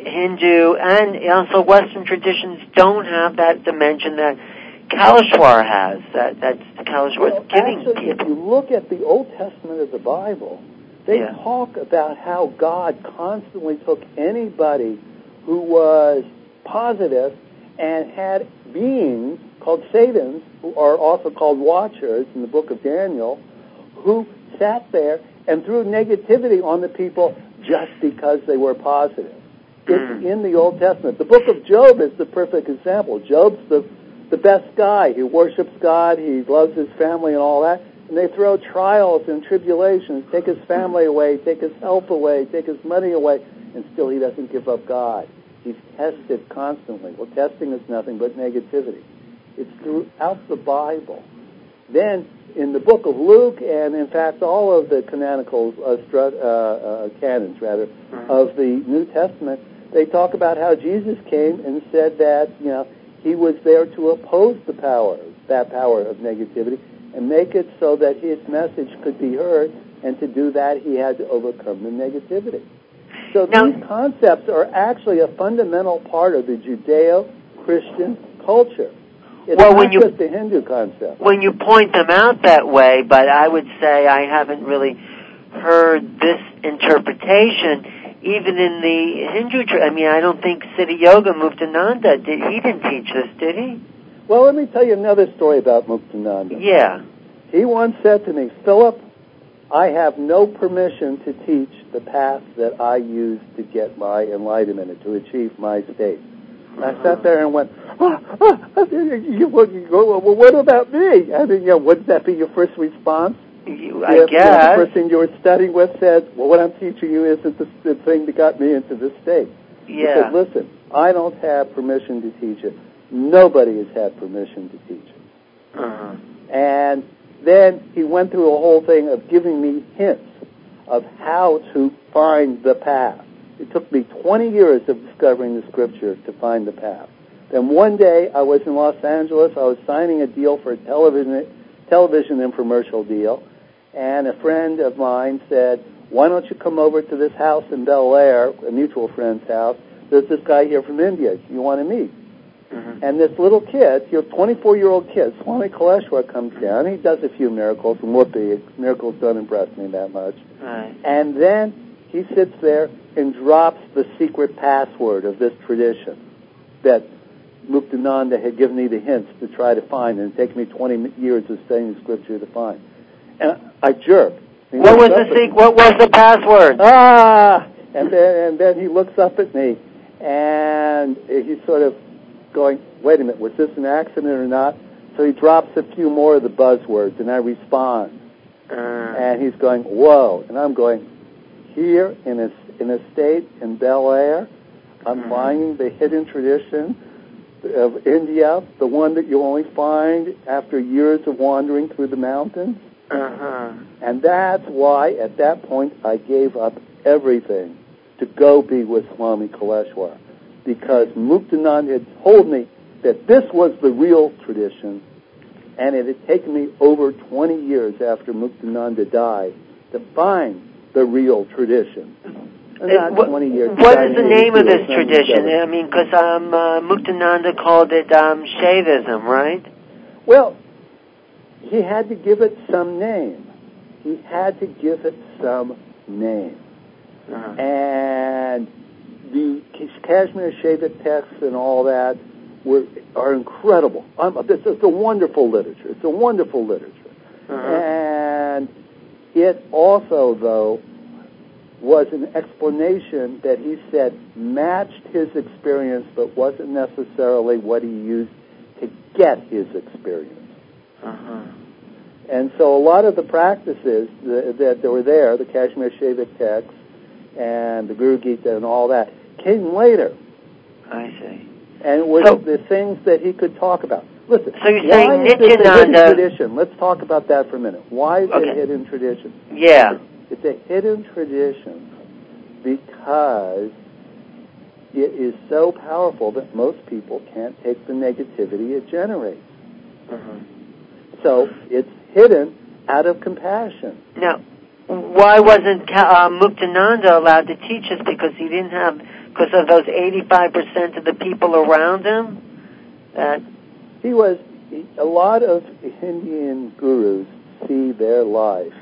Hindu and also Western traditions don't have that dimension that Kaleshwar has. That that's Kaleshwar's well, giving actually, people. If you look at the Old Testament of the Bible, they yeah. talk about how God constantly took anybody who was positive and had beings called Satans, who are also called watchers in the book of Daniel, who sat there and threw negativity on the people just because they were positive. It's in the Old Testament. The book of Job is the perfect example. Job's the, the best guy. He worships God, he loves his family and all that, and they throw trials and tribulations, take his family away, take his health away, take his money away, and still he doesn't give up God. He's tested constantly. Well, testing is nothing but negativity. It's throughout the Bible. Then, in the book of Luke, and in fact all of the canonical uh, stru- uh, uh, canons, rather, of the New Testament, they talk about how Jesus came and said that, you know, he was there to oppose the power, that power of negativity, and make it so that his message could be heard, and to do that he had to overcome the negativity. So now, these concepts are actually a fundamental part of the Judeo-Christian culture. It's well, not when you, just a Hindu concept. When you point them out that way, but I would say I haven't really heard this interpretation even in the Hindu tradition. I mean, I don't think Siddha Yoga Muktananda did. He didn't teach this, did he? Well, let me tell you another story about Muktananda. Yeah. He once said to me, Philip, I have no permission to teach the path that I use to get my enlightenment and to achieve my state. And I sat there and went, oh, oh, you, you go, well, what about me? I mean, you know, wouldn't that be your first response? You, I if, guess. You know, the person you were studying with said, well, what I'm teaching you isn't the, the thing that got me into this state. Yeah. He said, listen, I don't have permission to teach it. Nobody has had permission to teach it. Uh-huh. And then he went through a whole thing of giving me hints of how to find the path. It took me twenty years of discovering the scripture to find the path. Then one day I was in Los Angeles. I was signing a deal for a television television infomercial deal, and a friend of mine said, why don't you come over to this house in Bel Air, a mutual friend's house. There's this guy here from India you want to meet. Mm-hmm. And this little kid, you know, twenty-four-year-old kid, Swami Kaleshwar, comes down. He does a few miracles, and whoopee, miracles don't impress me that much. Right. And then he sits there and drops the secret password of this tradition that Muktananda had given me the hints to try to find, and it taken me twenty years of studying the scripture to find. And I jerked. What was the secret? What was the password? Ah! And then, and then he looks up at me, and he's sort of going, wait a minute, was this an accident or not? So he drops a few more of the buzzwords, and I respond. Uh. And he's going, whoa. And I'm going, here in a, in a state in Bel Air. I'm mm-hmm. finding the hidden tradition of India, the one that you only find after years of wandering through the mountains. Uh-huh. And that's why, at that point, I gave up everything to go be with Swami Kaleshwar, because Muktananda had told me that this was the real tradition, and it had taken me over twenty years after Muktananda died to find the real tradition. And not what, twenty years. What is the name of this tradition? I mean, because um, uh, Muktananda called it um, Shaivism, right? Well, he had to give it some name. He had to give it some name. Uh-huh. And the Kashmir Shaiva texts and all that were are incredible. Um, it's, it's a wonderful literature. It's a wonderful literature. Uh-huh. And it also, though, was an explanation that he said matched his experience, but wasn't necessarily what he used to get his experience. Uh-huh. And so a lot of the practices that, that were there, the Kashmir Shaiva texts and the Guru Gita and all that, came later. I see. And it was so, the things that he could talk about. Listen, so you're why saying is this a hidden Nityananda... tradition? Let's talk about that for a minute. Why is okay. it a hidden tradition? Yeah. It's a hidden tradition because it is so powerful that most people can't take the negativity it generates. Uh-huh. So it's hidden out of compassion. Now, why wasn't uh, Muktananda allowed to teach us? Because he didn't have, because of those eighty-five percent of the people around him? That he was, he, a lot of Indian gurus see their life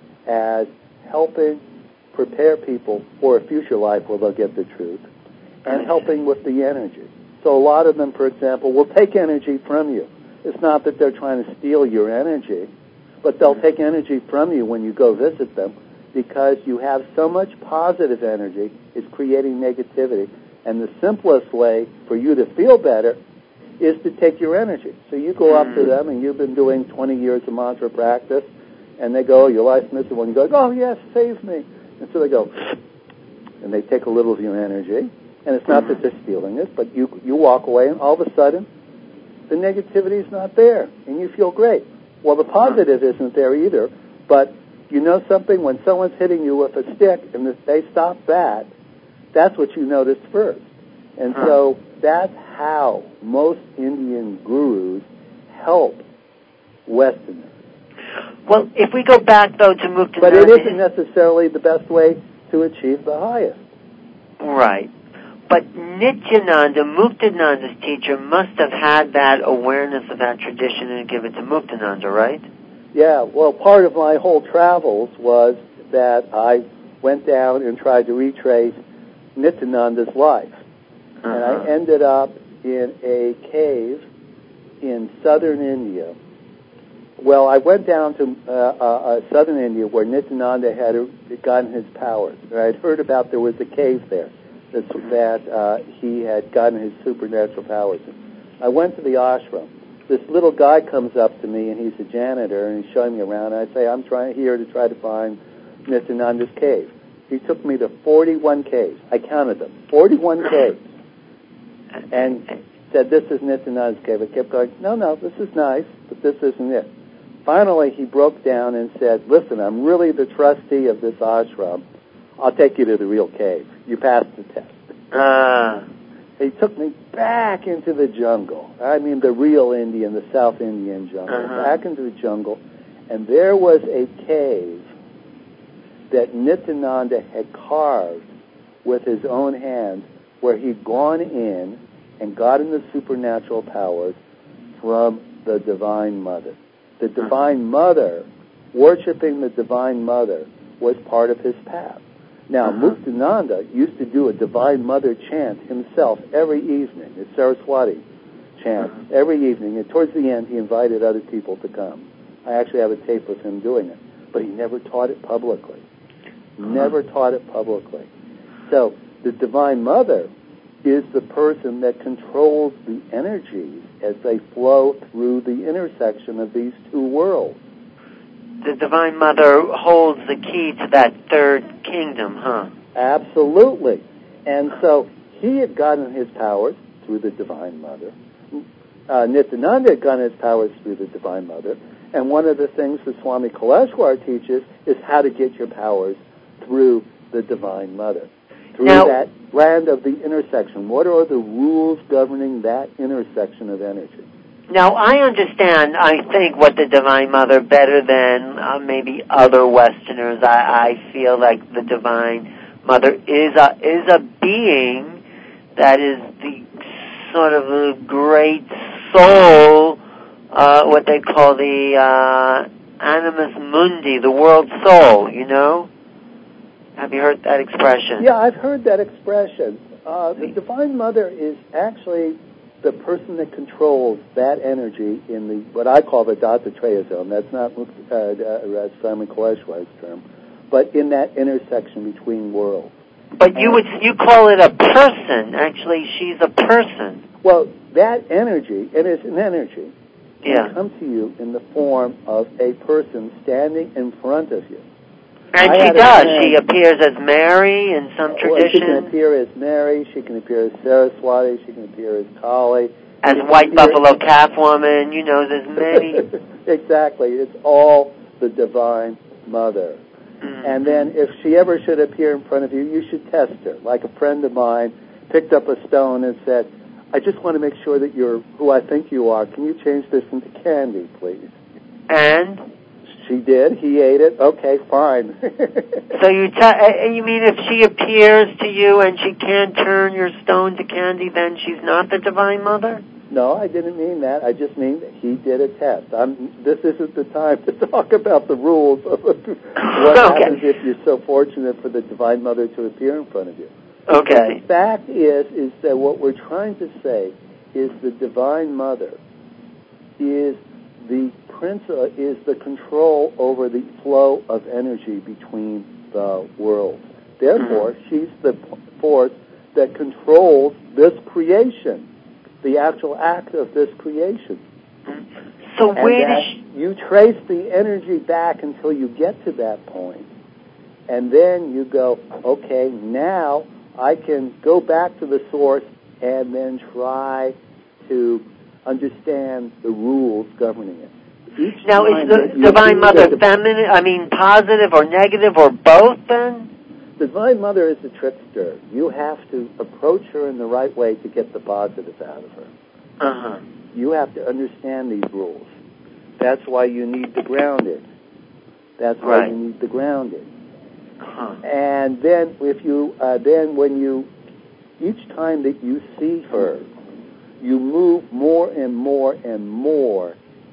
as helping prepare people for a future life where they'll get the truth, and helping with the energy. So a lot of them, for example, will take energy from you. It's not that they're trying to steal your energy, but they'll take energy from you when you go visit them, because you have so much positive energy, it's creating negativity. And the simplest way for you to feel better is to take your energy. So you go up to them, and you've been doing twenty years of mantra practice, and they go, your life's miserable, and you go, oh, yes, save me. And so they go, and they take a little of your energy, and it's not that they're stealing it, but you you walk away, and all of a sudden, the negativity is not there, and you feel great. Well, the positive isn't there either, but you know something? When someone's hitting you with a stick, and if they stop that, that's what you notice first. And so that's how most Indian gurus help Westerners. Well, if we go back, though, to Muktananda... But it isn't necessarily the best way to achieve the highest. Right. But Nityananda, Muktananda's teacher, must have had that awareness of that tradition and give it to Muktananda, right? Yeah, well, part of my whole travels was that I went down and tried to retrace Nityananda's life. Uh-huh. And I ended up in a cave in southern India. Well, I went down to uh, uh, southern India where Nityananda had gotten his powers. And I'd heard about there was a cave there that, that uh, he had gotten his supernatural powers in. I went to the ashram. This little guy comes up to me, and he's a janitor, and he's showing me around. And I say, I'm trying here to try to find Nityananda's cave. He took me to forty-one caves. I counted them. forty-one caves. And said, this is Nityananda's cave. I kept going, no, no, this is nice, but this isn't it. Finally, he broke down and said, listen, I'm really the trustee of this ashram. I'll take you to the real cave. You passed the test. Uh. He took me back into the jungle. I mean, the real Indian, the South Indian jungle. Uh-huh. Back into the jungle. And there was a cave that Nityananda had carved with his own hands, where he'd gone in and gotten the supernatural powers from the Divine Mother. The Divine Mother, worshiping the Divine Mother, was part of his path. Now, uh-huh. Muktananda used to do a Divine Mother chant himself every evening, a Saraswati chant, uh-huh. every evening, and towards the end he invited other people to come. I actually have a tape of him doing it, but he never taught it publicly. Uh-huh. Never taught it publicly. So, the Divine Mother is the person that controls the energies as they flow through the intersection of these two worlds. the Divine Mother holds the key to that third kingdom, huh? Absolutely. And so he had gotten his powers through the Divine Mother. Uh, Nityananda had gotten his powers through the Divine Mother. And one of the things that Swami Kaleshwar teaches is how to get your powers through the Divine Mother, through now, that land of the intersection. What are the rules governing that intersection of energy? Now, I understand, I think, what the Divine Mother, better than uh, maybe other Westerners. I, I feel like the Divine Mother is a, is a being that is the sort of a great soul, uh, what they call the uh, animus mundi, the world soul, you know? Have you heard that expression? Yeah, I've heard that expression. Uh, the Divine Mother is actually the person that controls that energy in the what I call the Dattatreya zone. That's not uh, uh, Simon Kaleshwar's term, but in that intersection between worlds. But and you would you call it a person? Actually, she's a person. Well, that energy, it is an energy, yeah. can come to you in the form of a person standing in front of you. And I she does. She appears as Mary in some tradition. Well, she can appear as Mary. She can appear as Saraswati. She can appear as Kali. As White Buffalo Calf Woman. You know, there's many. Exactly. It's all the Divine Mother. Mm-hmm. And then if she ever should appear in front of you, you should test her. Like a friend of mine picked up a stone and said, I just want to make sure that you're who I think you are. Can you change this into candy, please? And? She did. He ate it. Okay, fine. So you t- you mean if she appears to you and she can't turn your stone to candy, then she's not the Divine Mother? No, I didn't mean that. I just mean that he did a test. I'm, this isn't the time to talk about the rules of what okay. happens if you're so fortunate for the Divine Mother to appear in front of you. Okay. The fact is, is that what we're trying to say is the Divine Mother is the principle, is the control over the flow of energy between the worlds. Therefore, mm-hmm. she's the force that controls this creation, the actual act of this creation. So and where that does she... you trace the energy back until you get to that point, and then you go, okay, now I can go back to the source and then try to understand the rules governing it. Each now, is the Divine Mother feminine, I mean positive or negative or both then? The Divine Mother is a trickster. You have to approach her in the right way to get the positive out of her. Uh-huh. You have to understand these rules. That's why you need the grounded. That's why right. you need the grounded. Uh-huh. And then if you, uh, then when you, each time that you see her, you move more and more and more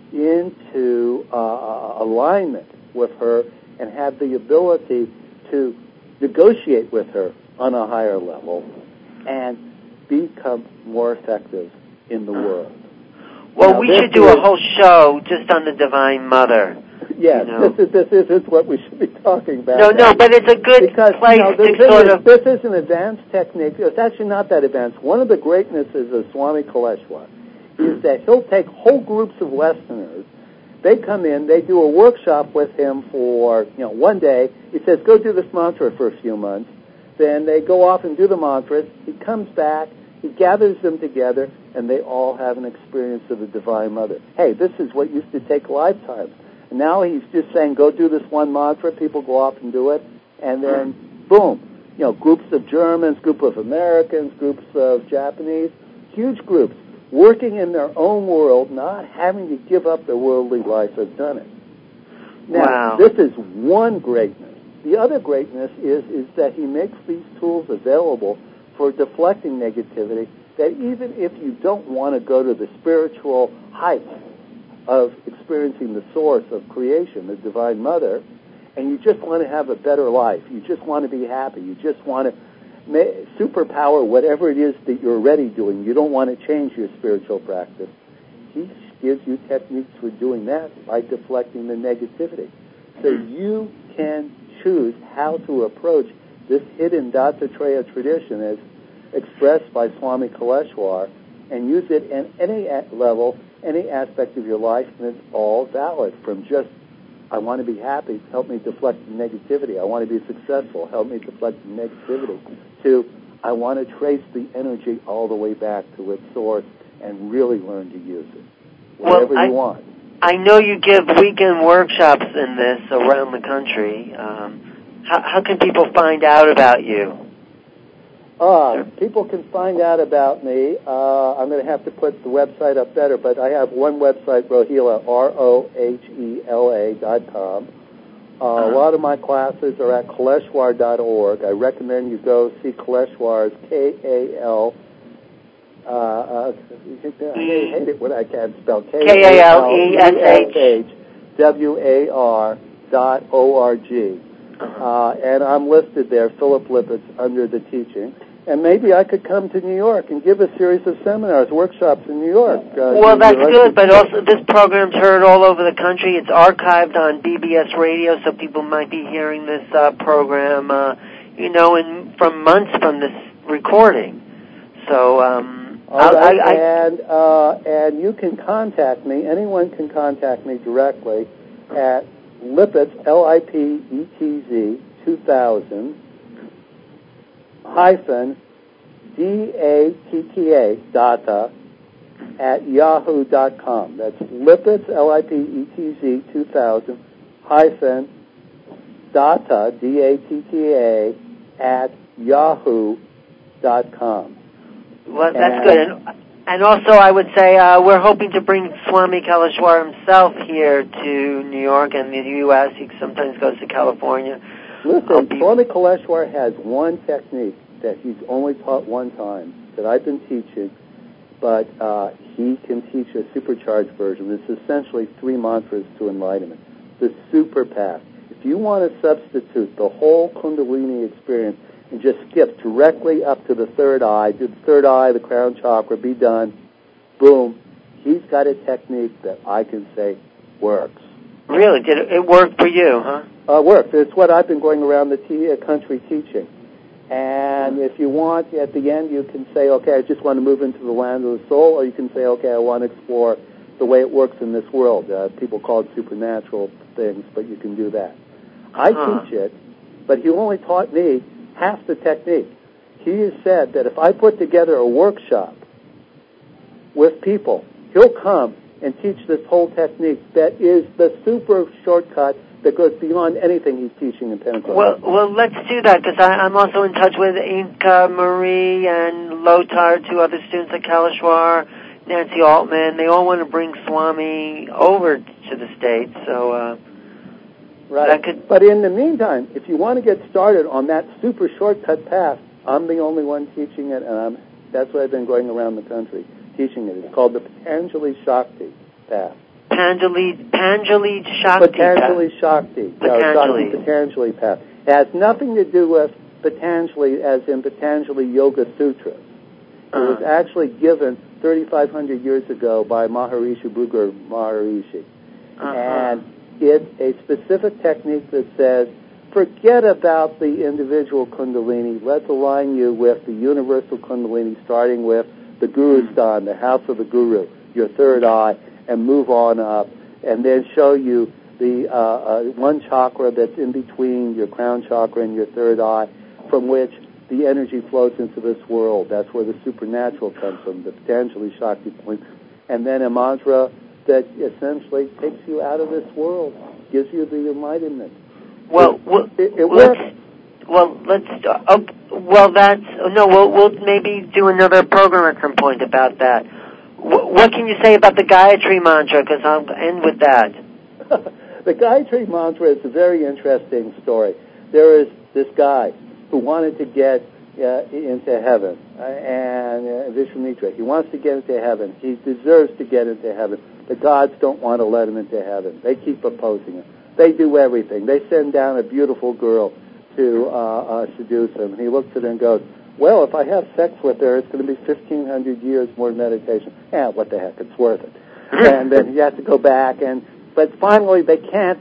into uh, alignment with her and have the ability to negotiate with her on a higher level and become more effective in the world. Well, now, we should do is, a whole show just on the Divine Mother. Yes, you know. this is this isn't what we should be talking about. No, no, but it's a good because, place you know, to sort is, of... This is an advanced technique. It's actually not that advanced. One of the greatnesses of Swami Kaleshwar is that he'll take whole groups of Westerners. They come in, they do a workshop with him for, you know, one day. He says, go do this mantra for a few months. Then they go off and do the mantras. He comes back, he gathers them together, and they all have an experience of the Divine Mother. Hey, this is what used to take lifetimes. And now he's just saying, go do this one mantra. People go off and do it. And then, boom, you know, groups of Germans, group of Americans, groups of Japanese, huge groups, working in their own world, not having to give up their worldly life, have done it. Now, wow. This is one greatness. The other greatness is, is that he makes these tools available for deflecting negativity, that even if you don't want to go to the spiritual heights of experiencing the source of creation, the Divine Mother, and you just want to have a better life, you just want to be happy, you just want to superpower whatever it is that you're already doing. You don't want to change your spiritual practice. He gives you techniques for doing that by deflecting the negativity. So you can choose how to approach this hidden Dattatreya tradition as expressed by Swami Kaleshwar and use it at any level, any aspect of your life, and it's all valid, from just I want to be happy, help me deflect the negativity. I want to be successful, help me deflect the negativity. To, I want to trace the energy all the way back to its source and really learn to use it. Whatever well, I, you want. I know you give weekend workshops in this around the country. Um, how, how can people find out about you? Uh, people can find out about me. Uh, I'm going to have to put the website up better, but I have one website, Rohela, R O H E L A dot com. Uh, uh-huh. A lot of my classes are at Kaleshwar dot org. I recommend you go see Kaleshwar's K A L. Uh, uh, I hate it when I can't spell. K A L E S H W A R dot O R G. Uh, and I'm listed there, Philip Lipitz, under the teaching. And maybe I could come to New York and give a series of seminars, workshops in New York. Uh, well, that's good, but also this program's heard all over the country. It's archived on B B S Radio, so people might be hearing this uh, program, uh, you know, in, from months from this recording. So, um... All right, I, I, and, uh, and you can contact me, anyone can contact me directly at Lipitz, L I P E T Z, two thousand, hyphen, D A T T A, data, at yahoo dot com. That's Lipitz, L I P E T Z, two thousand, hyphen, data, D A T T A, at yahoo dot com. Well, that's good. And, and also, I would say uh, we're hoping to bring Swami Kaleshwar himself here to New York and the U S He sometimes goes to California. Listen, be... Swami Kaleshwar has one technique that he's only taught one time that I've been teaching, but uh, he can teach a supercharged version. It's essentially three mantras to enlightenment. The super path. If you want to substitute the whole Kundalini experience and just skip directly up to the third eye, do the third eye, the crown chakra, be done, boom. He's got a technique that I can say works. Really? Did it, it work for you, huh? Uh, works. It's what I've been going around the t- uh, country teaching. And if you want, at the end, you can say, okay, I just want to move into the land of the soul, or you can say, okay, I want to explore the way it works in this world. Uh, people call it supernatural things, but you can do that. I huh. teach it, but he only taught me half the technique. He has said that if I put together a workshop with people, he'll come and teach this whole technique that is the super shortcut that goes beyond anything he's teaching in Pentecost. Well, well, let's do that, because I'm also in touch with Inka Marie and Lothar, two other students at Kaleshwar, Nancy Altman. They all want to bring Swami over to the States, so... Uh, Right. Could... But in the meantime, if you want to get started on that super shortcut path, I'm the only one teaching it, and I'm, that's why I've been going around the country teaching it. It's called the Patanjali Shakti path. Patanjali, Patanjali Shakti Patanjali path. Shakti. Patanjali. No, Shakti Patanjali path. It has nothing to do with Patanjali as in Patanjali Yoga Sutra. It uh-huh. was actually given thirty-five hundred years ago by Maharishi Bhugar Maharishi. Uh-huh. And it's a specific technique that says, forget about the individual Kundalini. Let's align you with the universal Kundalini, starting with the Guru Stan, the house of the Guru, your third eye, and move on up, and then show you the uh, uh, one chakra that's in between your crown chakra and your third eye, from which the energy flows into this world. That's where the supernatural comes from, the Patanjali Shakti point. And then a mantra that essentially takes you out of this world, gives you the enlightenment. Well, well it, it let's, works. Well, let's. Uh, well, that's no. We'll, we'll maybe do another program at some point about that. W- what can you say about the Gayatri mantra? Because I'll end with that. The Gayatri mantra is a very interesting story. There is this guy who wanted to get uh, into heaven, uh, and uh, Vishwamitra. He wants to get into heaven. He deserves to get into heaven. The gods don't want to let him into heaven. They keep opposing him. They do everything. They send down a beautiful girl to uh, uh, seduce him. And he looks at her and goes, well, if I have sex with her, it's going to be fifteen hundred years more meditation. Yeah, what the heck, it's worth it. And then he has to go back. and But finally, they can't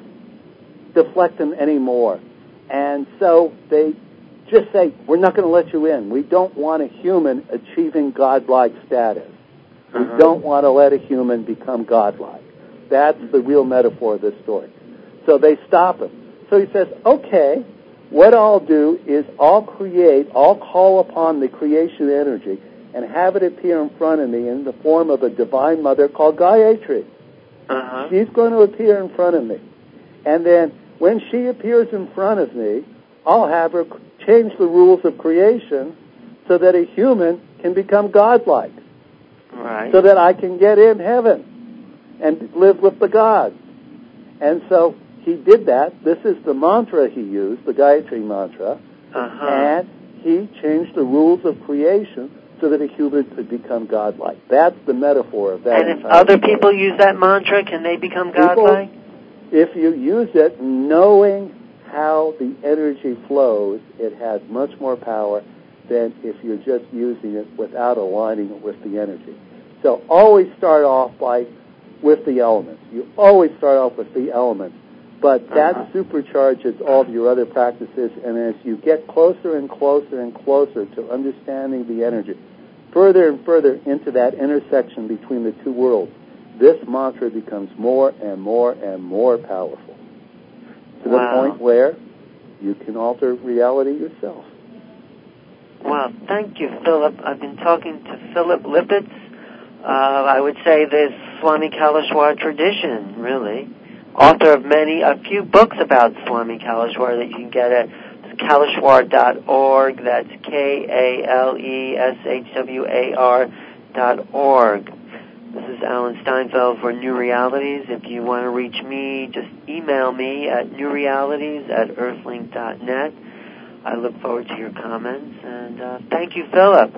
deflect him anymore. And so they just say, we're not going to let you in. We don't want a human achieving godlike status. We uh-huh. don't want to let a human become godlike. That's the real metaphor of this story. So they stop him. So he says, okay, what I'll do is I'll create, I'll call upon the creation energy and have it appear in front of me in the form of a divine mother called Gayatri. Uh-huh. She's going to appear in front of me. And then when she appears in front of me, I'll have her change the rules of creation so that a human can become godlike. Right. So that I can get in heaven and live with the gods. And so he did that. This is the mantra he used, the Gayatri mantra. Uh-huh. And he changed the rules of creation so that a human could become godlike. That's the metaphor of that. And if other story. people use that mantra, can they become godlike? People, if you use it knowing how the energy flows, it has much more power than if you're just using it without aligning it with the energy. So always start off by with the elements. You always start off with the elements, but that uh-huh. supercharges all of your other practices, and as you get closer and closer and closer to understanding the energy, further and further into that intersection between the two worlds, this mantra becomes more and more and more powerful, to wow. the point where you can alter reality yourself. Well, thank you, Philip. I've been talking to Philip Lipitz. Uh, I would say this Swami Kaleshwar tradition, really. Author of many, a few books about Swami Kaleshwar that you can get at kaleshwar dot org. That's K A L E S H W A R dot org. This is Alan Steinfeld for New Realities. If you want to reach me, just email me at newrealities at earthlink dot net. I look forward to your comments, and uh, thank you, Philip.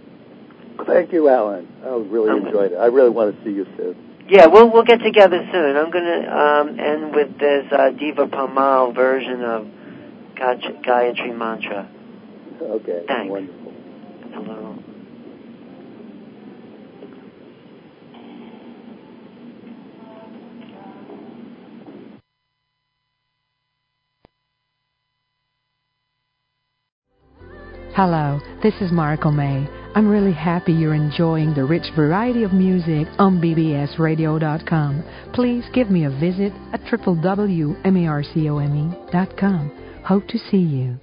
Thank you, Alan. I really um, enjoyed it. I really want to see you soon. Yeah, we'll we'll get together soon. I'm going to um, end with this uh, Diva Pamal version of Gayatri Mantra. Okay. Thanks. Wonderful. Hello. Hello, this is Marco May. I'm really happy you're enjoying the rich variety of music on b b s radio dot com. Please give me a visit at w w w dot marcome dot com. Hope to see you.